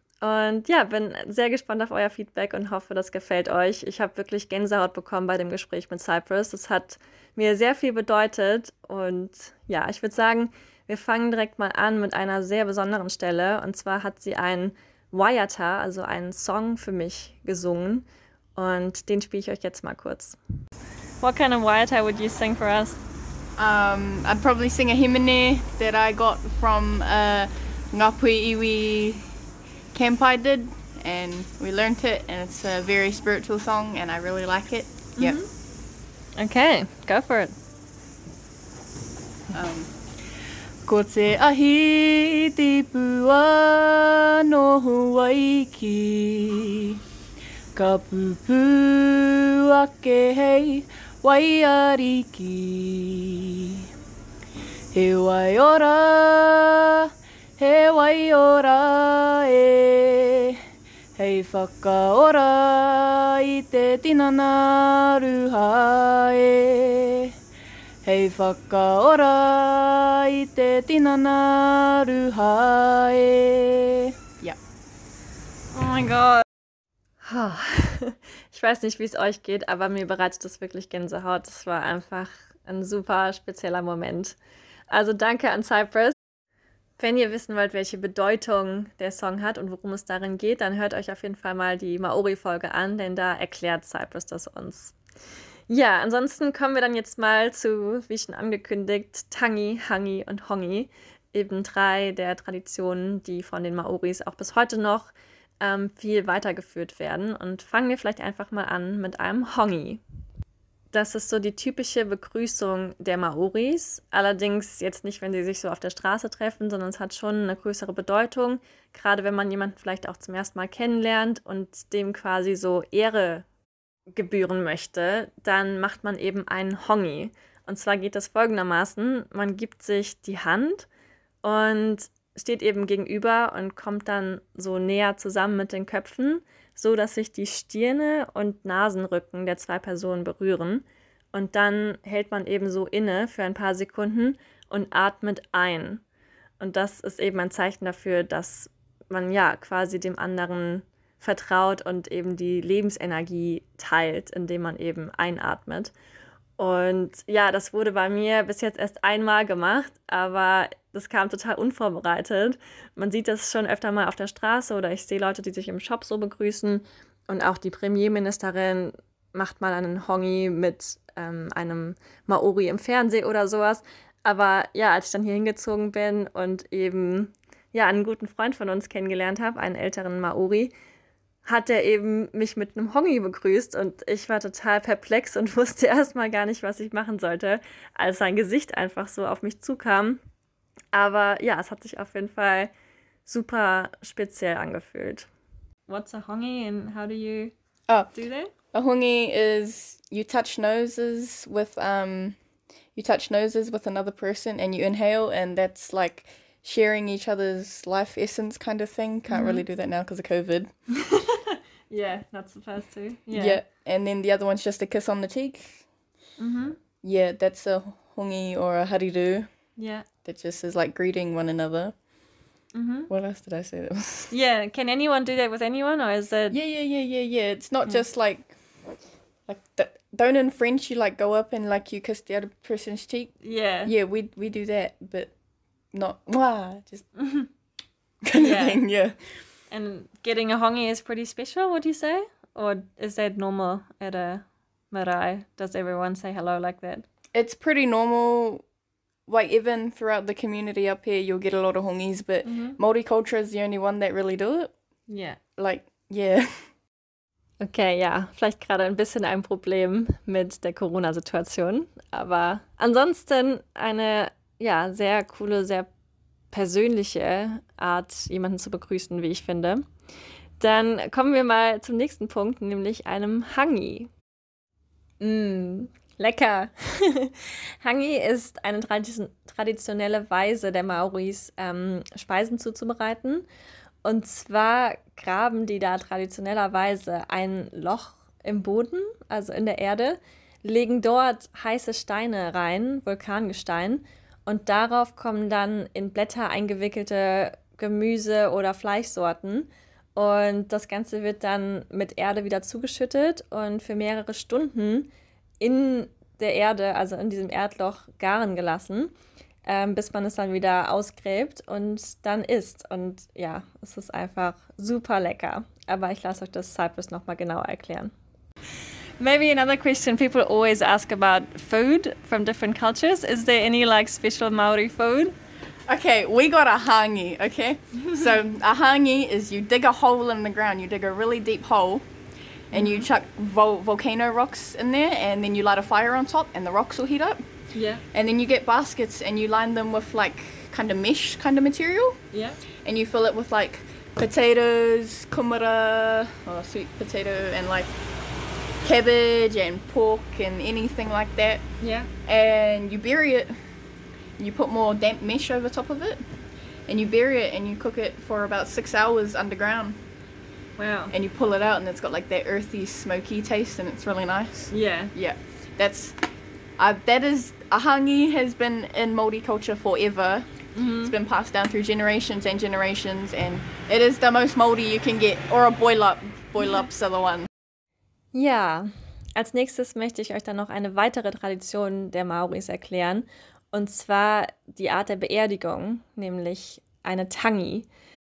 Und ja, bin sehr gespannt auf euer Feedback und hoffe, das gefällt euch. Ich habe wirklich Gänsehaut bekommen bei dem Gespräch mit Cyprus. Das hat mir sehr viel bedeutet. Und ja, ich würde sagen, wir fangen direkt mal an mit einer sehr besonderen Stelle. Und zwar hat sie einen Waiata, also einen Song für mich gesungen. Und den spiele ich euch jetzt mal kurz. What kind of Waiata would you sing for us? Um, I'd probably sing a himine that I got from uh, Ngāpuhi Iwi camp I did, and we learnt it, and it's a very spiritual song, and I really like it. Mm-hmm. Yep. Okay, go for it. Um, Ko te ahi te pua no Hawaii, ka pupu ake hei waiariki. He waiora, he waiora e, hei whakaora i te tinana ruhae. Hei whakaora i te tinana ruhae. Ja. Oh mein Gott. Ich weiß nicht, wie es euch geht, aber mir bereitet das wirklich Gänsehaut. Das war einfach ein super spezieller Moment. Also danke an Cypress. Wenn ihr wissen wollt, welche Bedeutung der Song hat und worum es darin geht, dann hört euch auf jeden Fall mal die Maori-Folge an, denn da erklärt Cypress das uns. Ja, ansonsten kommen wir dann jetzt mal zu, wie schon angekündigt, Tangi, Hangi und Hongi. Eben drei der Traditionen, die von den Maoris auch bis heute noch ähm, viel weitergeführt werden. Und fangen wir vielleicht einfach mal an mit einem Hongi. Das ist so die typische Begrüßung der Maoris. Allerdings jetzt nicht, wenn sie sich so auf der Straße treffen, sondern es hat schon eine größere Bedeutung. Gerade wenn man jemanden vielleicht auch zum ersten Mal kennenlernt und dem quasi so Ehre gebühren möchte, dann macht man eben einen Hongi. Und zwar geht das folgendermaßen: Man gibt sich die Hand und steht eben gegenüber und kommt dann so näher zusammen mit den Köpfen, so dass sich die Stirne und Nasenrücken der zwei Personen berühren. Und dann hält man eben so inne für ein paar Sekunden und atmet ein. Und das ist eben ein Zeichen dafür, dass man ja quasi dem anderen vertraut und eben die Lebensenergie teilt, indem man eben einatmet. Und ja, das wurde bei mir bis jetzt erst einmal gemacht, aber das kam total unvorbereitet. Man sieht das schon öfter mal auf der Straße oder ich sehe Leute, die sich im Shop so begrüßen. Und auch die Premierministerin macht mal einen Hongi mit ähm, einem Maori im Fernsehen oder sowas. Aber ja, als ich dann hier hingezogen bin und eben ja einen guten Freund von uns kennengelernt habe, einen älteren Maori, hat er eben mich mit einem Hongi begrüßt und ich war total perplex und wusste erstmal gar nicht, was ich machen sollte, als sein Gesicht einfach so auf mich zukam. Aber ja, es hat sich auf jeden Fall super speziell angefühlt. What's a Hongi and how do you Oh, do that? a hongi is you touch noses with um, you touch noses with another person and you inhale, and that's like sharing each other's life essence kind of thing. Can't mm-hmm. really do that now because of COVID. Yeah, not supposed to. Yeah. Yeah, and then the other one's just a kiss on the cheek. Mm-hmm. Yeah, that's a hongi or a hariru. Yeah. That just is like greeting one another. Mm-hmm. What else did I say? That was... Yeah, can anyone do that with anyone, or is it? Yeah, yeah, yeah, yeah, yeah. It's not Yeah. just like, like that. Don't in French you like go up and like you kiss the other person's cheek. Yeah. Yeah, we we do that, but not mwah, just kind Yeah. of thing. Yeah. And getting a hongi is pretty special, would you say? Or is that normal at a marae? Does everyone say hello like that? It's pretty normal. Like even throughout the community up here, you'll get a lot of hongis, but Mhm. Māori culture is the only one that really do it. Yeah. Like, yeah. Okay, ja, vielleicht gerade ein bisschen ein Problem mit der Corona-Situation, aber ansonsten eine, ja, sehr coole, sehr persönliche Art, jemanden zu begrüßen, wie ich finde. Dann kommen wir mal zum nächsten Punkt, nämlich einem Hangi. Mm, lecker! Hangi ist eine tradi- traditionelle Weise der Maoris, ähm, Speisen zuzubereiten. Und zwar graben die da traditionellerweise ein Loch im Boden, also in der Erde, legen dort heiße Steine rein, Vulkangestein, und darauf kommen dann in Blätter eingewickelte Gemüse- oder Fleischsorten. Und das Ganze wird dann mit Erde wieder zugeschüttet und für mehrere Stunden in der Erde, also in diesem Erdloch, garen gelassen, ähm, bis man es dann wieder ausgräbt und dann isst. Und ja, es ist einfach super lecker. Aber ich lasse euch das Cypress nochmal genauer erklären. Maybe another question people always ask about food from different cultures. Is there any like special Maori food? Okay, we got a hangi, okay? So a hangi is you dig a hole in the ground, you dig a really deep hole, and you chuck vol- volcano rocks in there, and then you light a fire on top, and the rocks will heat up. Yeah. And then you get baskets, and you line them with like kind of mesh kind of material, Yeah. and you fill it with like potatoes, kumara, or sweet potato, and like cabbage and pork and anything like that. Yeah. And you bury it. You put more damp mesh over top of it, and you bury it and you cook it for about six hours underground. Wow. And you pull it out and it's got like that earthy, smoky taste and it's really nice. Yeah. Yeah, that's, uh, that is, ahangi has been in Māori culture forever. Mm-hmm. It's been passed down through generations and generations, and it is the most Māori you can get. Or a boil up. Boil up's the other one. Ja, als nächstes möchte ich euch dann noch eine weitere Tradition der Maoris erklären. Und zwar die Art der Beerdigung, nämlich eine Tangi.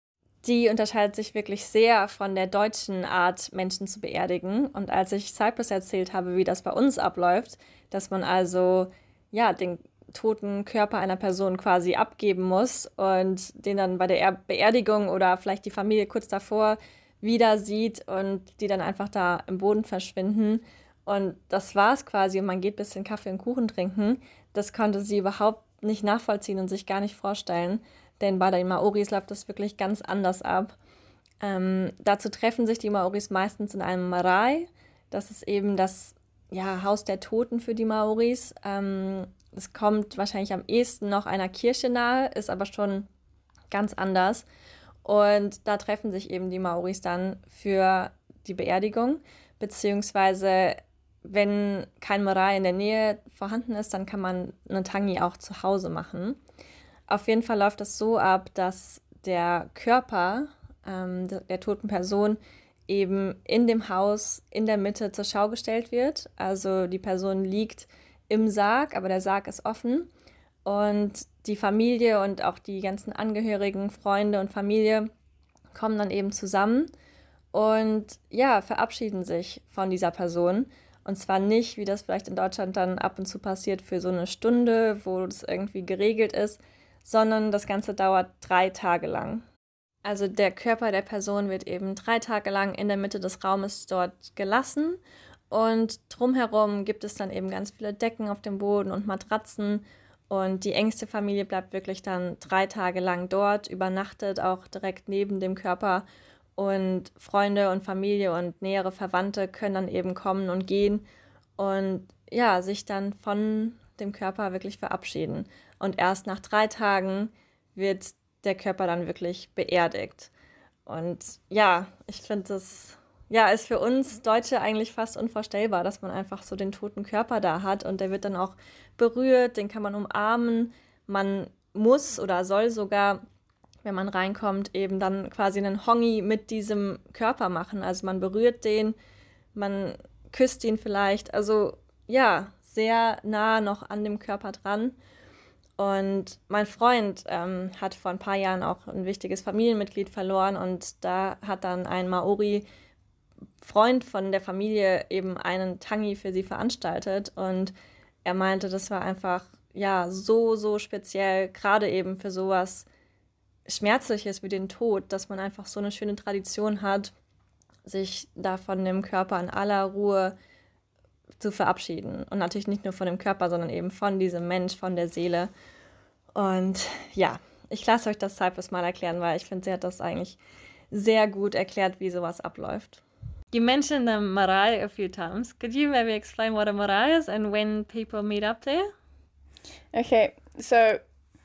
Die unterscheidet sich wirklich sehr von der deutschen Art, Menschen zu beerdigen. Und als ich Cyprus erzählt habe, wie das bei uns abläuft, dass man also ja den toten Körper einer Person quasi abgeben muss und den dann bei der Beerdigung oder vielleicht die Familie kurz davor wieder sieht und die dann einfach da im Boden verschwinden. Und das war's quasi und man geht ein bisschen Kaffee und Kuchen trinken. Das konnte sie überhaupt nicht nachvollziehen und sich gar nicht vorstellen, denn bei den Maoris läuft das wirklich ganz anders ab. Ähm, dazu treffen sich die Maoris meistens in einem Marae. Das ist eben das ja, Haus der Toten für die Maoris. Ähm, es kommt wahrscheinlich am ehesten noch einer Kirche nahe, ist aber schon ganz anders. Und da treffen sich eben die Maoris dann für die Beerdigung, beziehungsweise wenn kein Marae in der Nähe vorhanden ist, dann kann man eine Tangi auch zu Hause machen. Auf jeden Fall läuft das so ab, dass der Körper ähm, der, der toten Person eben in dem Haus in der Mitte zur Schau gestellt wird. Also die Person liegt im Sarg, aber der Sarg ist offen und die Familie und auch die ganzen Angehörigen, Freunde und Familie kommen dann eben zusammen und ja, verabschieden sich von dieser Person. Und zwar nicht, wie das vielleicht in Deutschland dann ab und zu passiert, für so eine Stunde, wo das irgendwie geregelt ist, sondern das Ganze dauert drei Tage lang. Also der Körper der Person wird eben drei Tage lang in der Mitte des Raumes dort gelassen und drumherum gibt es dann eben ganz viele Decken auf dem Boden und Matratzen und die engste Familie bleibt wirklich dann drei Tage lang dort, übernachtet auch direkt neben dem Körper und Freunde und Familie und nähere Verwandte können dann eben kommen und gehen und ja, sich dann von dem Körper wirklich verabschieden. Und erst nach drei Tagen wird der Körper dann wirklich beerdigt. Und ja, ich finde das, ja, ist für uns Deutsche eigentlich fast unvorstellbar, dass man einfach so den toten Körper da hat und der wird dann auch berührt, den kann man umarmen. Man muss oder soll sogar, wenn man reinkommt, eben dann quasi einen Hongi mit diesem Körper machen. Also man berührt den, man küsst ihn vielleicht. Also ja, sehr nah noch an dem Körper dran. Und mein Freund ähm, hat vor ein paar Jahren auch ein wichtiges Familienmitglied verloren und da hat dann ein Maori-Freund von der Familie eben einen Tangi für sie veranstaltet und er meinte, das war einfach ja so, so speziell, gerade eben für sowas Schmerzliches wie den Tod, dass man einfach so eine schöne Tradition hat, sich da von dem Körper in aller Ruhe zu verabschieden. Und natürlich nicht nur von dem Körper, sondern eben von diesem Mensch, von der Seele. Und ja, ich lasse euch das Cyprus mal erklären, weil ich finde, sie hat das eigentlich sehr gut erklärt, wie sowas abläuft. You mentioned the marae a few times. Could you maybe explain what a marae is and when people meet up there? Okay, so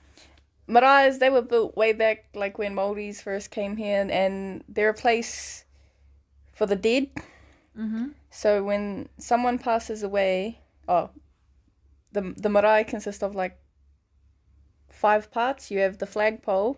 maraes, they were built way back, like when Māoris first came here, and they're a place for the dead. Mm-hmm. So when someone passes away, oh, the the marae consists of like five parts. You have the flagpole,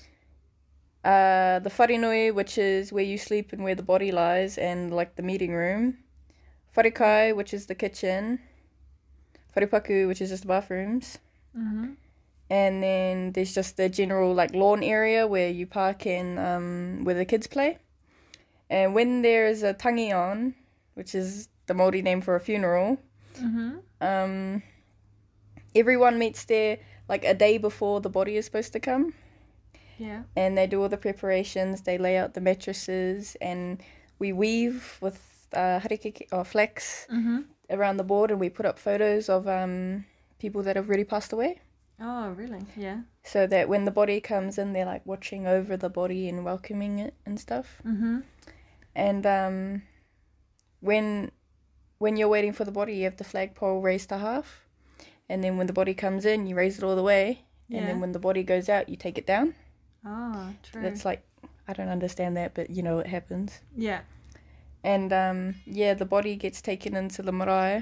uh, the wharenui, which is where you sleep and where the body lies, and like the meeting room. Wharekai, which is the kitchen. Wharepaku, which is just the bathrooms. Mm-hmm. And then there's just the general like lawn area where you park and um, where the kids play. And when there's a tangi on, which is the Māori name for a funeral, mm-hmm. um, everyone meets there like a day before the body is supposed to come. Yeah. And they do all the preparations, they lay out the mattresses, and we weave with uh, harikiki or flax mm-hmm. around the board, and we put up photos of um, people that have already passed away. Oh, really? Yeah. So that when the body comes in, they're like watching over the body and welcoming it and stuff. Mm-hmm. And um, when when you're waiting for the body, you have the flagpole raised to half. And then when the body comes in, you raise it all the way. Yeah. And then when the body goes out, you take it down. Oh, true. That's like I don't understand that, but you know, it happens. Yeah. And um, yeah, the body gets taken into the marae,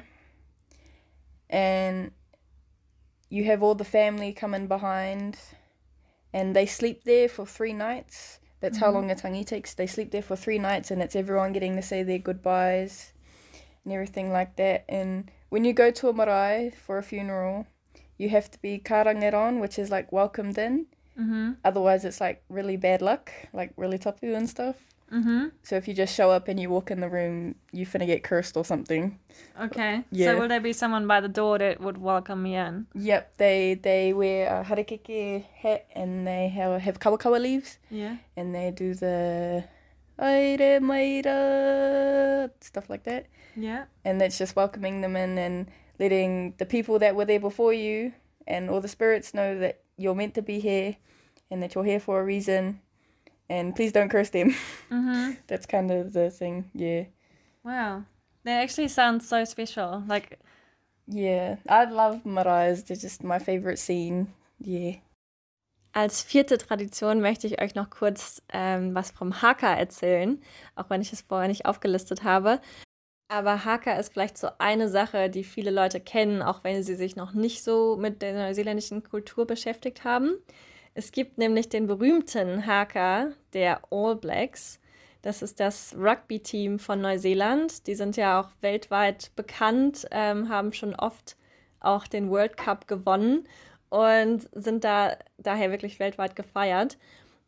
and you have all the family coming behind, and they sleep there for three nights. That's mm-hmm. how long a tangi takes. They sleep there for three nights, and it's everyone getting to say their goodbyes and everything like that. And when you go to a marae for a funeral, you have to be karangeron, which is like welcomed in. Mm-hmm. Otherwise, it's like really bad luck, like really tapu and stuff. Mm-hmm. So if you just show up and you walk in the room, you're finna get cursed or something. Okay. Yeah. So will there be someone by the door that would welcome me in? Yep. They they wear a harakeke hat and they have, have kawakawa leaves. Yeah. And they do the aire maira stuff like that. Yeah. And that's just welcoming them in and letting the people that were there before you and all the spirits know that you're meant to be here and that you're here for a reason. And please don't curse them. Mm-hmm. That's kind of the thing, yeah. Wow. That actually sounds so special. Like, yeah, I love maraes. They're just my favorite scene, yeah. Als vierte Tradition möchte ich euch noch kurz ähm, was vom Haka erzählen, auch wenn ich es vorher nicht aufgelistet habe. Aber Haka ist vielleicht so eine Sache, die viele Leute kennen, auch wenn sie sich noch nicht so mit der neuseeländischen Kultur beschäftigt haben. Es gibt nämlich den berühmten Haka der All Blacks. Das ist das Rugby-Team von Neuseeland. Die sind ja auch weltweit bekannt, ähm, haben schon oft auch den World Cup gewonnen und sind da daher wirklich weltweit gefeiert.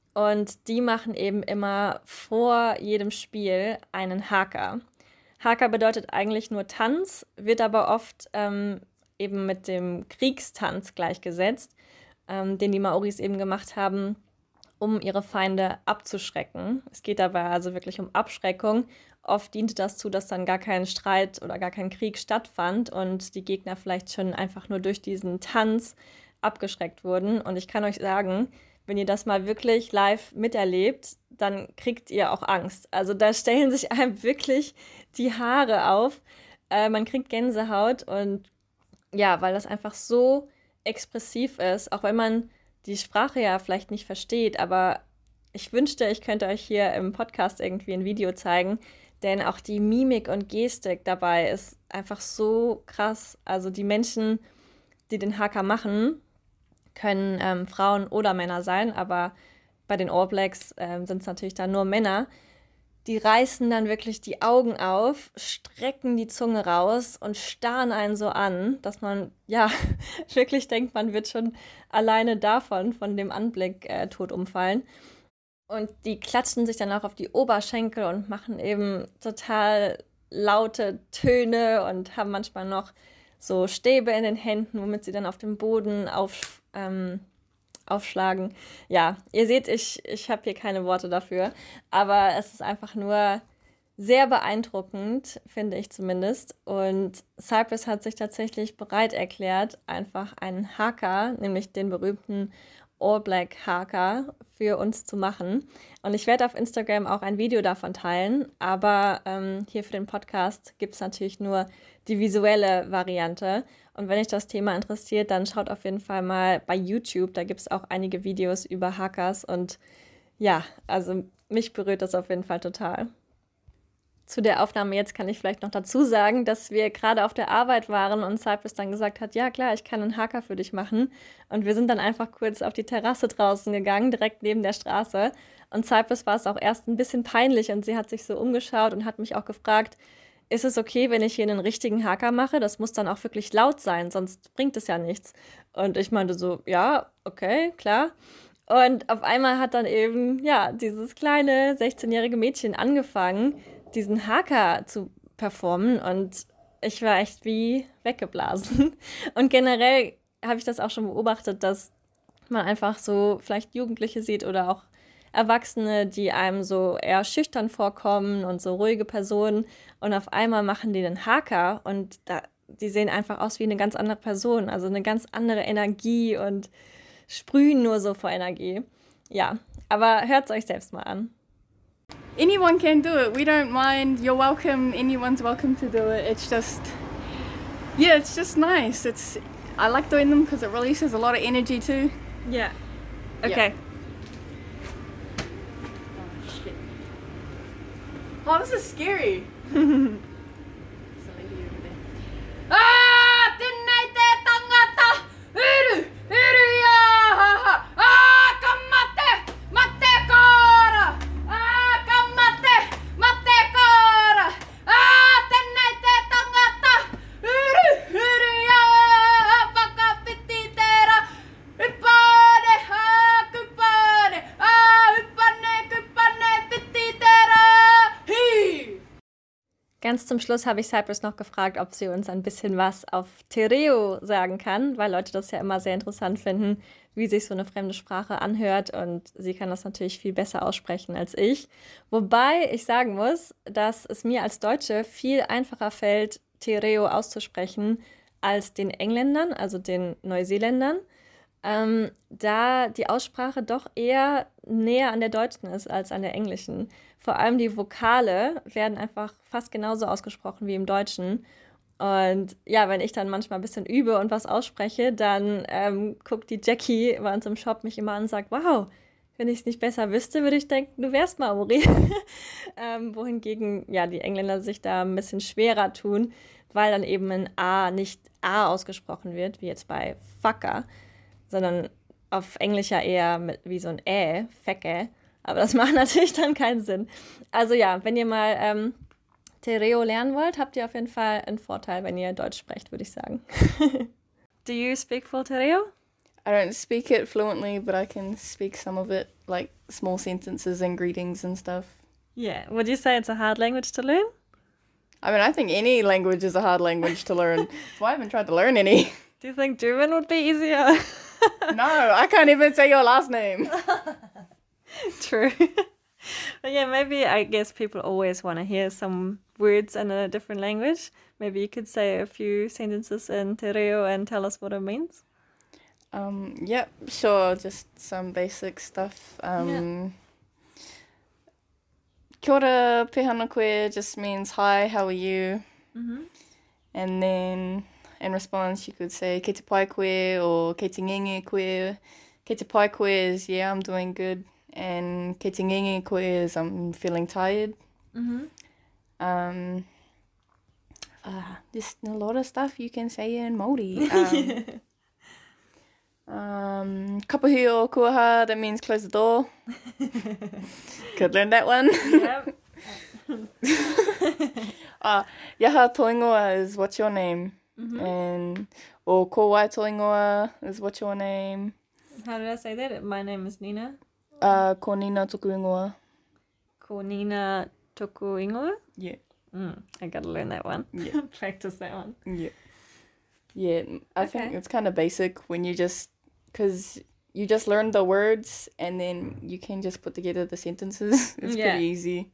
Und die machen eben immer vor jedem Spiel einen Haka. Haka bedeutet eigentlich nur Tanz, wird aber oft ähm, eben mit dem Kriegstanz gleichgesetzt, ähm, den die Maoris eben gemacht haben, um ihre Feinde abzuschrecken. Es geht dabei also wirklich um Abschreckung. Oft diente das zu, dass dann gar kein Streit oder gar kein Krieg stattfand und die Gegner vielleicht schon einfach nur durch diesen Tanz abgeschreckt wurden. Und ich kann euch sagen, wenn ihr das mal wirklich live miterlebt, dann kriegt ihr auch Angst. Also da stellen sich einem wirklich die Haare auf. Äh, man kriegt Gänsehaut und ja, weil das einfach so expressiv ist, auch wenn man die Sprache ja vielleicht nicht versteht, aber ich wünschte, ich könnte euch hier im Podcast irgendwie ein Video zeigen, denn auch die Mimik und Gestik dabei ist einfach so krass. Also die Menschen, die den Haka machen, können ähm, Frauen oder Männer sein, aber bei den All Blacks ähm, sind es natürlich dann nur Männer. Die reißen dann wirklich die Augen auf, strecken die Zunge raus und starren einen so an, dass man ja wirklich denkt, man wird schon alleine davon, von dem Anblick äh, tot umfallen. Und die klatschen sich dann auch auf die Oberschenkel und machen eben total laute Töne und haben manchmal noch so Stäbe in den Händen, womit sie dann auf dem Boden auf, ähm, aufschlagen. Ja, ihr seht, ich, ich habe hier keine Worte dafür, aber es ist einfach nur sehr beeindruckend, finde ich zumindest. Und Cyprus hat sich tatsächlich bereit erklärt, einfach einen Haka, nämlich den berühmten All Black Haka, für uns zu machen. Und ich werde auf Instagram auch ein Video davon teilen, aber ähm, hier für den Podcast gibt es natürlich nur die visuelle Variante. Und wenn euch das Thema interessiert, dann schaut auf jeden Fall mal bei YouTube. Da gibt es auch einige Videos über Hakas. Und ja, also mich berührt das auf jeden Fall total. Zu der Aufnahme jetzt kann ich vielleicht noch dazu sagen, dass wir gerade auf der Arbeit waren und Cyprus dann gesagt hat, ja klar, ich kann einen Haka für dich machen. Und wir sind dann einfach kurz auf die Terrasse draußen gegangen, direkt neben der Straße. Und Cyprus war es auch erst ein bisschen peinlich und sie hat sich so umgeschaut und hat mich auch gefragt, ist es okay, wenn ich hier einen richtigen Haka mache? Das muss dann auch wirklich laut sein, sonst bringt es ja nichts. Und ich meinte so, ja, okay, klar. Und auf einmal hat dann eben, ja, dieses kleine sechzehnjährige Mädchen angefangen, diesen Haka zu performen und ich war echt wie weggeblasen. Und generell habe ich das auch schon beobachtet, dass man einfach so vielleicht Jugendliche sieht oder auch Erwachsene, die einem so eher schüchtern vorkommen und so ruhige Personen und auf einmal machen die den Haka und da, die sehen einfach aus wie eine ganz andere Person, also eine ganz andere Energie und sprühen nur so vor Energie. Ja, aber hört es euch selbst mal an. Anyone can do it. We don't mind. You're welcome. Anyone's welcome to do it. It's just, yeah, it's just nice. It's I like doing them because it releases a lot of energy too. Yeah. Okay. Yeah. Oh, this is scary. Ah, tinnei te tangata. Yry, yry ja. Ah, kamate, mate kora. Ah, kamate, mate kora. Ah, tinnei te tangata. Yry, yry ja. Paka piti tera. Yppane, ah, kyppane. Ah, yppane, kyppane, piti tera. Hi. Ganz zum Schluss habe ich Cypress noch gefragt, ob sie uns ein bisschen was auf Te Reo sagen kann, weil Leute das ja immer sehr interessant finden, wie sich so eine fremde Sprache anhört, und sie kann das natürlich viel besser aussprechen als ich. Wobei ich sagen muss, dass es mir als Deutsche viel einfacher fällt, Te Reo auszusprechen als den Engländern, also den Neuseeländern, ähm, da die Aussprache doch eher näher an der deutschen ist als an der englischen. Vor allem die Vokale werden einfach fast genauso ausgesprochen wie im Deutschen. Und ja, wenn ich dann manchmal ein bisschen übe und was ausspreche, dann ähm, guckt die Jackie bei uns im Shop mich immer an und sagt, wow, wenn ich es nicht besser wüsste, würde ich denken, du wärst Maori. ähm, wohingegen ja die Engländer sich da ein bisschen schwerer tun, weil dann eben ein A nicht A ausgesprochen wird, wie jetzt bei Fucker, sondern auf Englisch ja eher mit, wie so ein Ä, Fecke. Aber das macht natürlich dann keinen Sinn. Also ja, wenn ihr mal ähm, Te Reo lernen wollt, habt ihr auf jeden Fall einen Vorteil, wenn ihr Deutsch sprecht, würde ich sagen. Do you speak full Te Reo? I don't speak it fluently, but I can speak some of it, like small sentences and greetings and stuff. Yeah. Would you say it's a hard language to learn? I mean, I think any language is a hard language to learn. So I haven't tried to learn any. Do you think German would be easier? No, I can't even say your last name. True. But yeah, maybe I guess people always want to hear some words in a different language. Maybe you could say a few sentences in Te Reo and tell us what it means. Um, yep, sure, just some basic stuff. Um, Yeah. Kia ora pehana koe just means hi, how are you? Mm-hmm. And then in response, you could say ke te pai koe or ke te ngenge koe. Ke te pai koe is, yeah, I'm doing good. And ke te ngenge koe is, I'm feeling tired. Mm-hmm. Um, uh, there's a lot of stuff you can say in Māori. Um, um, kapahi o kuaha, that means close the door. Could learn that one. Yep. uh, yaha toingoa is what's your name? Mm-hmm. And or ko wai toingoa is what's your name? How did I say that? My name is Nina. Uh, ko Nina tuku ingoa. Ko Nina toku ingoa. Yeah. Mm, I gotta learn that one. Yeah. Practice that one. Yeah. Yeah, I Okay. think it's kind of basic when you just, because you just learn the words and then you can just put together the sentences. It's Yeah. pretty easy.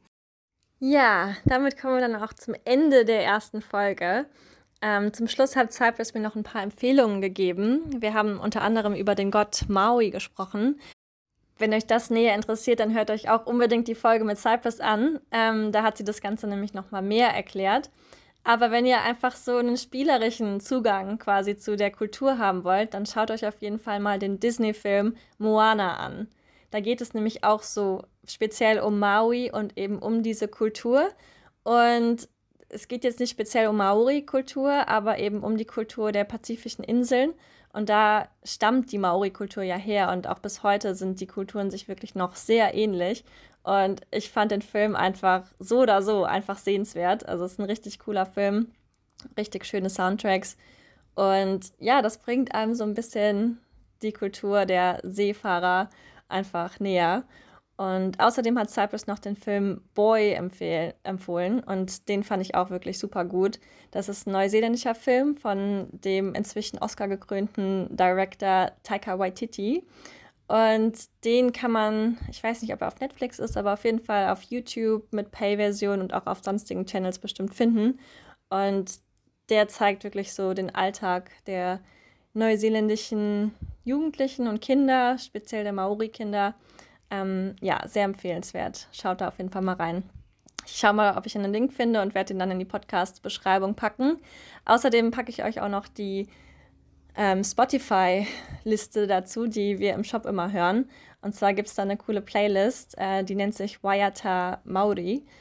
Ja, damit kommen wir dann auch zum Ende der ersten Folge. Ähm, zum Schluss hat Cypress mir noch ein paar Empfehlungen gegeben. Wir haben unter anderem über den Gott Maui gesprochen. Wenn euch das näher interessiert, dann hört euch auch unbedingt die Folge mit Cypress an. Ähm, da hat sie das Ganze nämlich noch mal mehr erklärt. Aber wenn ihr einfach so einen spielerischen Zugang quasi zu der Kultur haben wollt, dann schaut euch auf jeden Fall mal den Disney-Film Moana an. Da geht es nämlich auch so speziell um Maui und eben um diese Kultur. Und es geht jetzt nicht speziell um Maori-Kultur, aber eben um die Kultur der pazifischen Inseln. Und da stammt die Maori-Kultur ja her und auch bis heute sind die Kulturen sich wirklich noch sehr ähnlich. Und ich fand den Film einfach so oder so einfach sehenswert. Also es ist ein richtig cooler Film, richtig schöne Soundtracks. Und ja, das bringt einem so ein bisschen die Kultur der Seefahrer einfach näher. Und außerdem hat Cypress noch den Film Boy empfehl- empfohlen und den fand ich auch wirklich super gut. Das ist ein neuseeländischer Film von dem inzwischen Oscar-gekrönten Director Taika Waititi. Und den kann man, ich weiß nicht, ob er auf Netflix ist, aber auf jeden Fall auf YouTube mit Pay-Version und auch auf sonstigen Channels bestimmt finden. Und der zeigt wirklich so den Alltag der neuseeländischen Jugendlichen und Kinder, speziell der Maori-Kinder. Ähm, ja, sehr empfehlenswert. Schaut da auf jeden Fall mal rein. Ich schaue mal, ob ich einen Link finde und werde ihn dann in die Podcast-Beschreibung packen. Außerdem packe ich euch auch noch die ähm, Spotify-Liste dazu, die wir im Shop immer hören. Und zwar gibt es da eine coole Playlist, äh, die nennt sich Waiata Maori.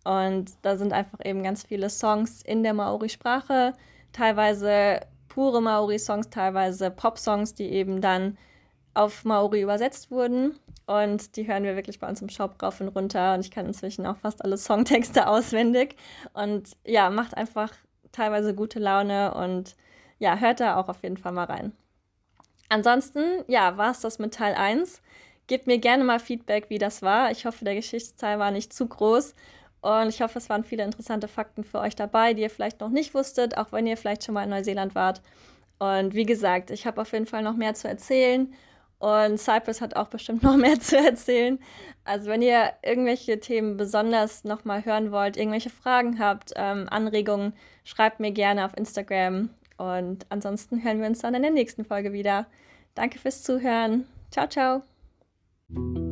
Und da sind einfach eben ganz viele Songs in der Maori-Sprache, teilweise pure Maori-Songs, teilweise Pop-Songs, die eben dann auf Maori übersetzt wurden. Und die hören wir wirklich bei uns im Shop rauf und runter. Und ich kann inzwischen auch fast alle Songtexte auswendig. Und ja, macht einfach teilweise gute Laune. Und ja, hört da auch auf jeden Fall mal rein. Ansonsten, ja, war es das mit Teil eins. Gebt mir gerne mal Feedback, wie das war. Ich hoffe, der Geschichtsteil war nicht zu groß. Und ich hoffe, es waren viele interessante Fakten für euch dabei, die ihr vielleicht noch nicht wusstet, auch wenn ihr vielleicht schon mal in Neuseeland wart. Und wie gesagt, ich habe auf jeden Fall noch mehr zu erzählen. Und Cyprus hat auch bestimmt noch mehr zu erzählen. Also wenn ihr irgendwelche Themen besonders nochmal hören wollt, irgendwelche Fragen habt, ähm, Anregungen, schreibt mir gerne auf Instagram. Und ansonsten hören wir uns dann in der nächsten Folge wieder. Danke fürs Zuhören. Ciao, ciao.